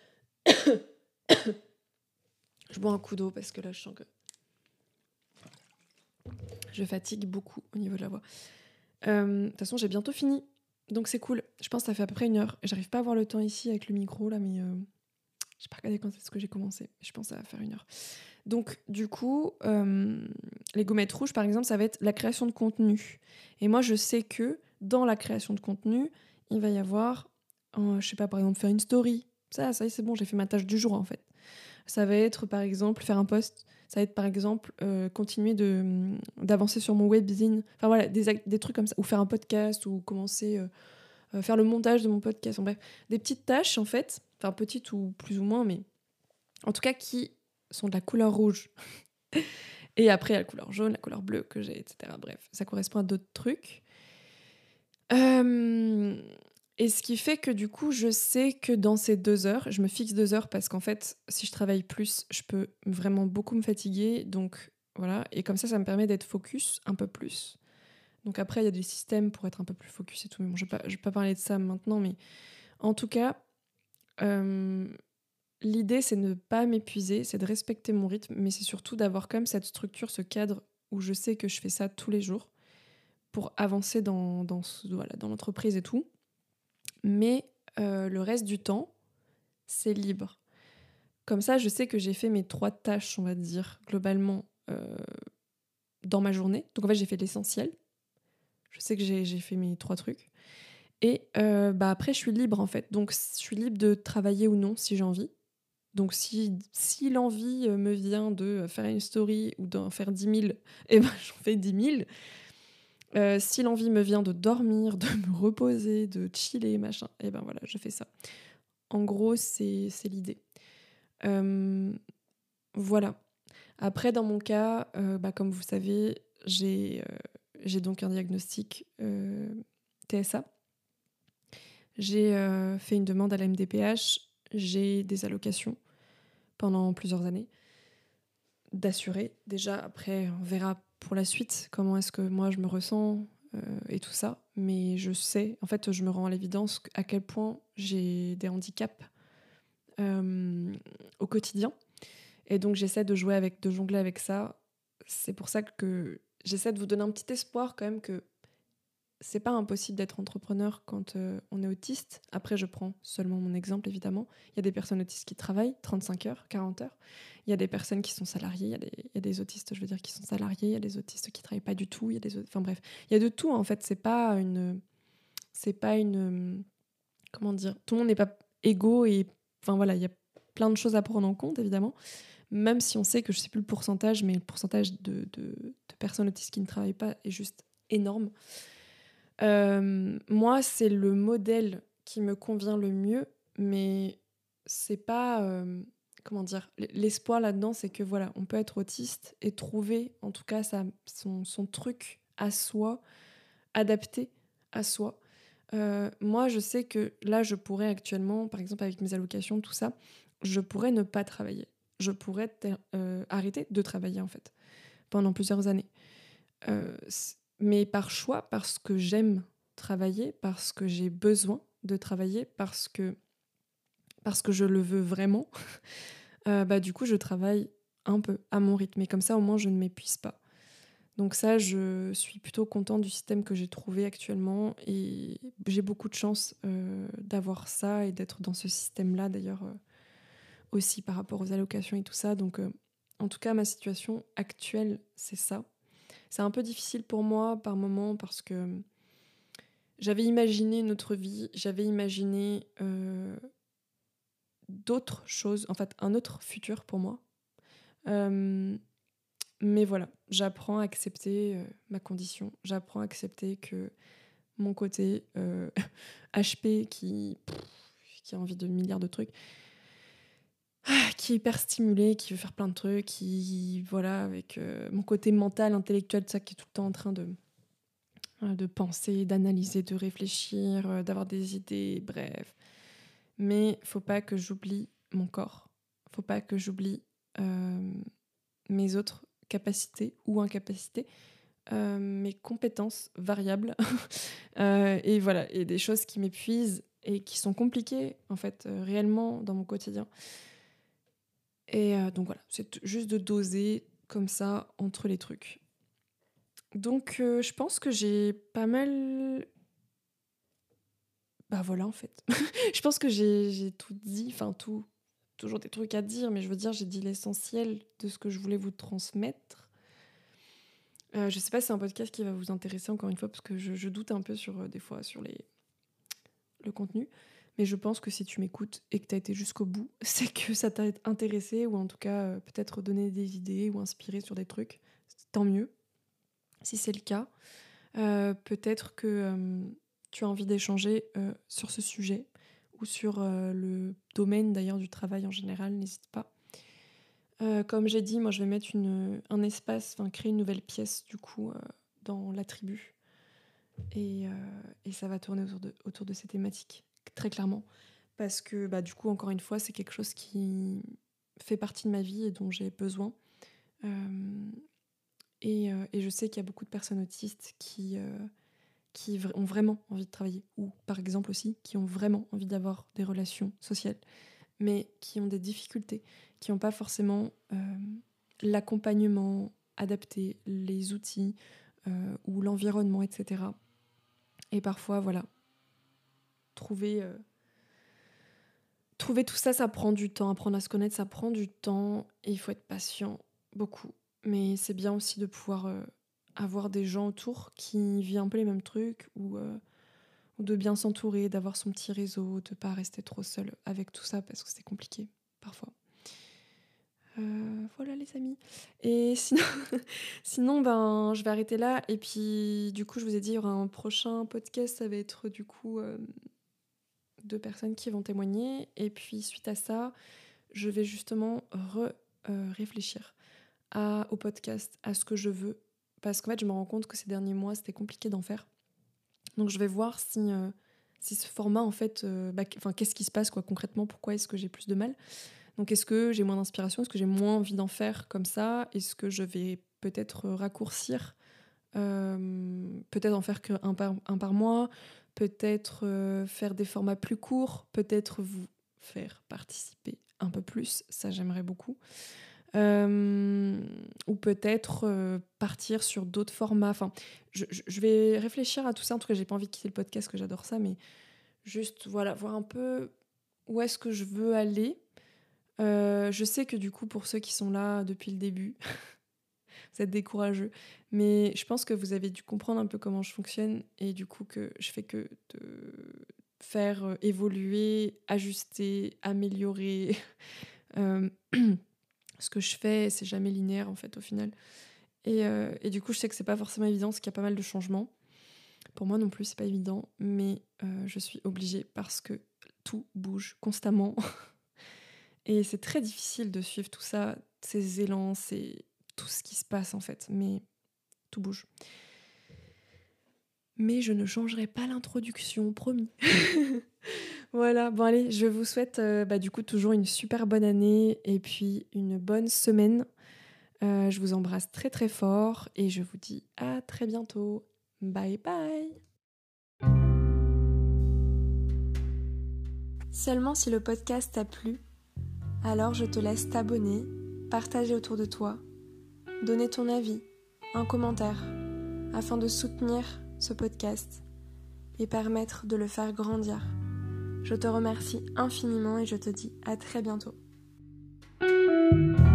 Je bois un coup d'eau parce que là, je sens que je fatigue beaucoup au niveau de la voix. Euh, De toute façon, j'ai bientôt fini. Donc c'est cool. Je pense que ça fait à peu près une heure. J'arrive pas à voir le temps ici avec le micro là, mais euh, j'ai pas regardé quand est-ce que j'ai commencé. Je pense que ça va faire une heure. Donc du coup, euh, les gommettes rouges par exemple, ça va être la création de contenu. Et moi je sais que dans la création de contenu, il va y avoir, euh, je sais pas, par exemple faire une story. Ça, ça y est, c'est bon, j'ai fait ma tâche du jour en fait. Ça va être par exemple faire un post. Ça va être par exemple euh, continuer de, d'avancer sur mon webzine. Enfin voilà, des, ac- des trucs comme ça. Ou faire un podcast ou commencer euh, euh, faire le montage de mon podcast. En bref, des petites tâches en fait. Enfin petites ou plus ou moins, mais en tout cas qui sont de la couleur rouge. Et après, il y a la couleur jaune, la couleur bleue que j'ai, et cetera. Bref, ça correspond à d'autres trucs. Euh, Et ce qui fait que du coup, je sais que dans ces deux heures, je me fixe deux heures parce qu'en fait, si je travaille plus, je peux vraiment beaucoup me fatiguer. Donc voilà, et comme ça, ça me permet d'être focus un peu plus. Donc après, il y a des systèmes pour être un peu plus focus et tout. Mais bon, je ne vais, vais pas parler de ça maintenant, mais en tout cas, euh, l'idée, c'est de ne pas m'épuiser, c'est de respecter mon rythme, mais c'est surtout d'avoir comme cette structure, ce cadre où je sais que je fais ça tous les jours pour avancer dans, dans, ce- voilà, dans l'entreprise et tout. Mais euh, le reste du temps, c'est libre. Comme ça, je sais que j'ai fait mes trois tâches, on va dire, globalement, euh, dans ma journée. Donc en fait, j'ai fait l'essentiel. Je sais que j'ai j'ai fait mes trois trucs. Et euh, bah, après, je suis libre, en fait. Donc, je suis libre de travailler ou non, si j'ai envie. Donc, si, si l'envie euh, me vient de faire une story ou d'en faire dix mille, eh ben, j'en fais dix mille. Euh, si l'envie me vient de dormir, de me reposer, de chiller, machin, eh ben voilà, je fais ça. En gros, c'est c'est l'idée. Euh, voilà. Après, dans mon cas, euh, bah, comme vous savez, j'ai euh, j'ai donc un diagnostic euh, T S A. J'ai euh, fait une demande à la M D P H. J'ai des allocations pendant plusieurs années d'assurer. Déjà, après, on verra pour la suite comment est-ce que moi je me ressens euh, et tout ça. Mais je sais, en fait, je me rends à l'évidence à quel point j'ai des handicaps euh, au quotidien. Et donc, j'essaie de jouer avec, de jongler avec ça. C'est pour ça que j'essaie de vous donner un petit espoir quand même que c'est pas impossible d'être entrepreneur quand euh, on est autiste. Après, je prends seulement mon exemple, évidemment. Il y a des personnes autistes qui travaillent trente-cinq heures, quarante heures. Il y a des personnes qui sont salariées. Il y a des, il y a des autistes, je veux dire, qui sont salariés. Il y a des autistes qui travaillent pas du tout. Il y a des, enfin bref, il y a de tout en fait. C'est pas une, c'est pas une, comment dire. Tout le monde n'est pas égaux et, enfin voilà, il y a plein de choses à prendre en compte, évidemment. Même si on sait que je sais plus le pourcentage, mais le pourcentage de, de, de personnes autistes qui ne travaillent pas est juste énorme. Euh, moi, c'est le modèle qui me convient le mieux, mais c'est pas. Euh, comment dire? L'espoir là-dedans, c'est que voilà, on peut être autiste et trouver, en tout cas, sa, son, son truc à soi, adapté à soi. Euh, moi, je sais que là, je pourrais actuellement, par exemple, avec mes allocations, tout ça, je pourrais ne pas travailler. Je pourrais ter- euh, arrêter de travailler, en fait, pendant plusieurs années. Euh, c- mais par choix, parce que j'aime travailler, parce que j'ai besoin de travailler, parce que, parce que je le veux vraiment, euh, bah, du coup, je travaille un peu à mon rythme. Et comme ça, au moins, je ne m'épuise pas. Donc ça, je suis plutôt contente du système que j'ai trouvé actuellement. Et j'ai beaucoup de chance euh, d'avoir ça et d'être dans ce système-là, d'ailleurs, euh, aussi par rapport aux allocations et tout ça. Donc, euh, en tout cas, ma situation actuelle, c'est ça. C'est un peu difficile pour moi par moment parce que j'avais imaginé une autre vie, j'avais imaginé euh, d'autres choses, en fait un autre futur pour moi. Euh, mais voilà, j'apprends à accepter euh, ma condition, j'apprends à accepter que mon côté euh, H P qui, pff, qui a envie de milliards de trucs, ah, qui est hyper stimulé, qui veut faire plein de trucs, qui, voilà, avec euh, mon côté mental, intellectuel, ça qui est tout le temps en train de euh, de penser, d'analyser, de réfléchir, euh, d'avoir des idées, bref. Mais faut pas que j'oublie mon corps. Faut pas que j'oublie euh, mes autres capacités ou incapacités, euh, mes compétences variables. Euh, et voilà, et des choses qui m'épuisent et qui sont compliquées, en fait, euh, réellement dans mon quotidien. Et euh, donc voilà, c'est t- juste de doser comme ça entre les trucs. donc euh, je pense que j'ai pas mal... Bah voilà en fait. Je pense que j'ai, j'ai tout dit, enfin tout, toujours des trucs à dire, mais je veux dire j'ai dit l'essentiel de ce que je voulais vous transmettre. Euh, je sais pas si c'est un podcast qui va vous intéresser encore une fois, parce que je, je doute un peu sur euh, des fois sur les, le contenu, mais je pense que si tu m'écoutes et que tu as été jusqu'au bout, c'est que ça t'a intéressé, ou en tout cas euh, peut-être donné des idées ou inspiré sur des trucs. Tant mieux. Si c'est le cas, euh, peut-être que euh, tu as envie d'échanger euh, sur ce sujet ou sur euh, le domaine d'ailleurs du travail en général, n'hésite pas. Euh, comme j'ai dit, moi je vais mettre une, un espace, enfin créer une nouvelle pièce du coup euh, dans la tribu. Et, euh, et ça va tourner autour de, autour de ces thématiques, très clairement. Parce que bah, du coup, encore une fois, c'est quelque chose qui fait partie de ma vie et dont j'ai besoin. Euh, et, euh, et je sais qu'il y a beaucoup de personnes autistes qui, euh, qui vra- ont vraiment envie de travailler. Ou par exemple aussi, qui ont vraiment envie d'avoir des relations sociales, mais qui ont des difficultés, qui n'ont pas forcément euh, l'accompagnement adapté, les outils euh, ou l'environnement, et cetera. Et parfois, voilà, trouver, euh, trouver tout ça, ça prend du temps. Apprendre à se connaître, ça prend du temps. Et il faut être patient, beaucoup. Mais c'est bien aussi de pouvoir euh, avoir des gens autour qui vivent un peu les mêmes trucs, ou, euh, ou de bien s'entourer, d'avoir son petit réseau, de pas rester trop seul avec tout ça, parce que c'est compliqué, parfois. Euh, voilà les amis. Et sinon, sinon, ben, je vais arrêter là. Et puis, du coup, je vous ai dit, il y aura un prochain podcast. Ça va être du coup... Euh, deux personnes qui vont témoigner. Et puis, suite à ça, je vais justement re, euh, réfléchir à, au podcast, à ce que je veux. Parce qu'en fait, je me rends compte que ces derniers mois, c'était compliqué d'en faire. Donc, je vais voir si, euh, si ce format, en fait, euh, bah, enfin, qu'est-ce qui se passe quoi, concrètement. Pourquoi est-ce que j'ai plus de mal? Donc, est-ce que j'ai moins d'inspiration? Est-ce que j'ai moins envie d'en faire comme ça? Est-ce que je vais peut-être raccourcir? Euh, peut-être en faire qu'un par, un par mois, peut-être euh, faire des formats plus courts, peut-être vous faire participer un peu plus, ça j'aimerais beaucoup. Euh, ou peut-être euh, partir sur d'autres formats. Enfin, je, je- je vais réfléchir à tout ça. En tout cas, j'ai pas envie de quitter le podcast, que j'adore ça, mais juste voilà, voir un peu où est-ce que je veux aller. Euh, je sais que du coup, pour ceux qui sont là depuis le début, vous êtes décourageux. Mais je pense que vous avez dû comprendre un peu comment je fonctionne, et du coup que je fais que de faire euh, évoluer, ajuster, améliorer euh, ce que je fais. C'est jamais linéaire en fait au final. Et, euh, et du coup je sais que c'est pas forcément évident parce qu'il y a pas mal de changements. Pour moi non plus c'est pas évident, mais euh, je suis obligée parce que tout bouge constamment. Et c'est très difficile de suivre tout ça, ces élans, c'est tout ce qui se passe en fait. Mais tout bouge. Mais je ne changerai pas l'introduction, promis. Voilà, bon allez, je vous souhaite euh, bah, du coup toujours une super bonne année et puis une bonne semaine. Euh, je vous embrasse très très fort et je vous dis à très bientôt. Bye bye. Seulement si le podcast t'a plu, alors je te laisse t'abonner, partager autour de toi, donner ton avis, un commentaire, afin de soutenir ce podcast et permettre de le faire grandir. Je te remercie infiniment et je te dis à très bientôt.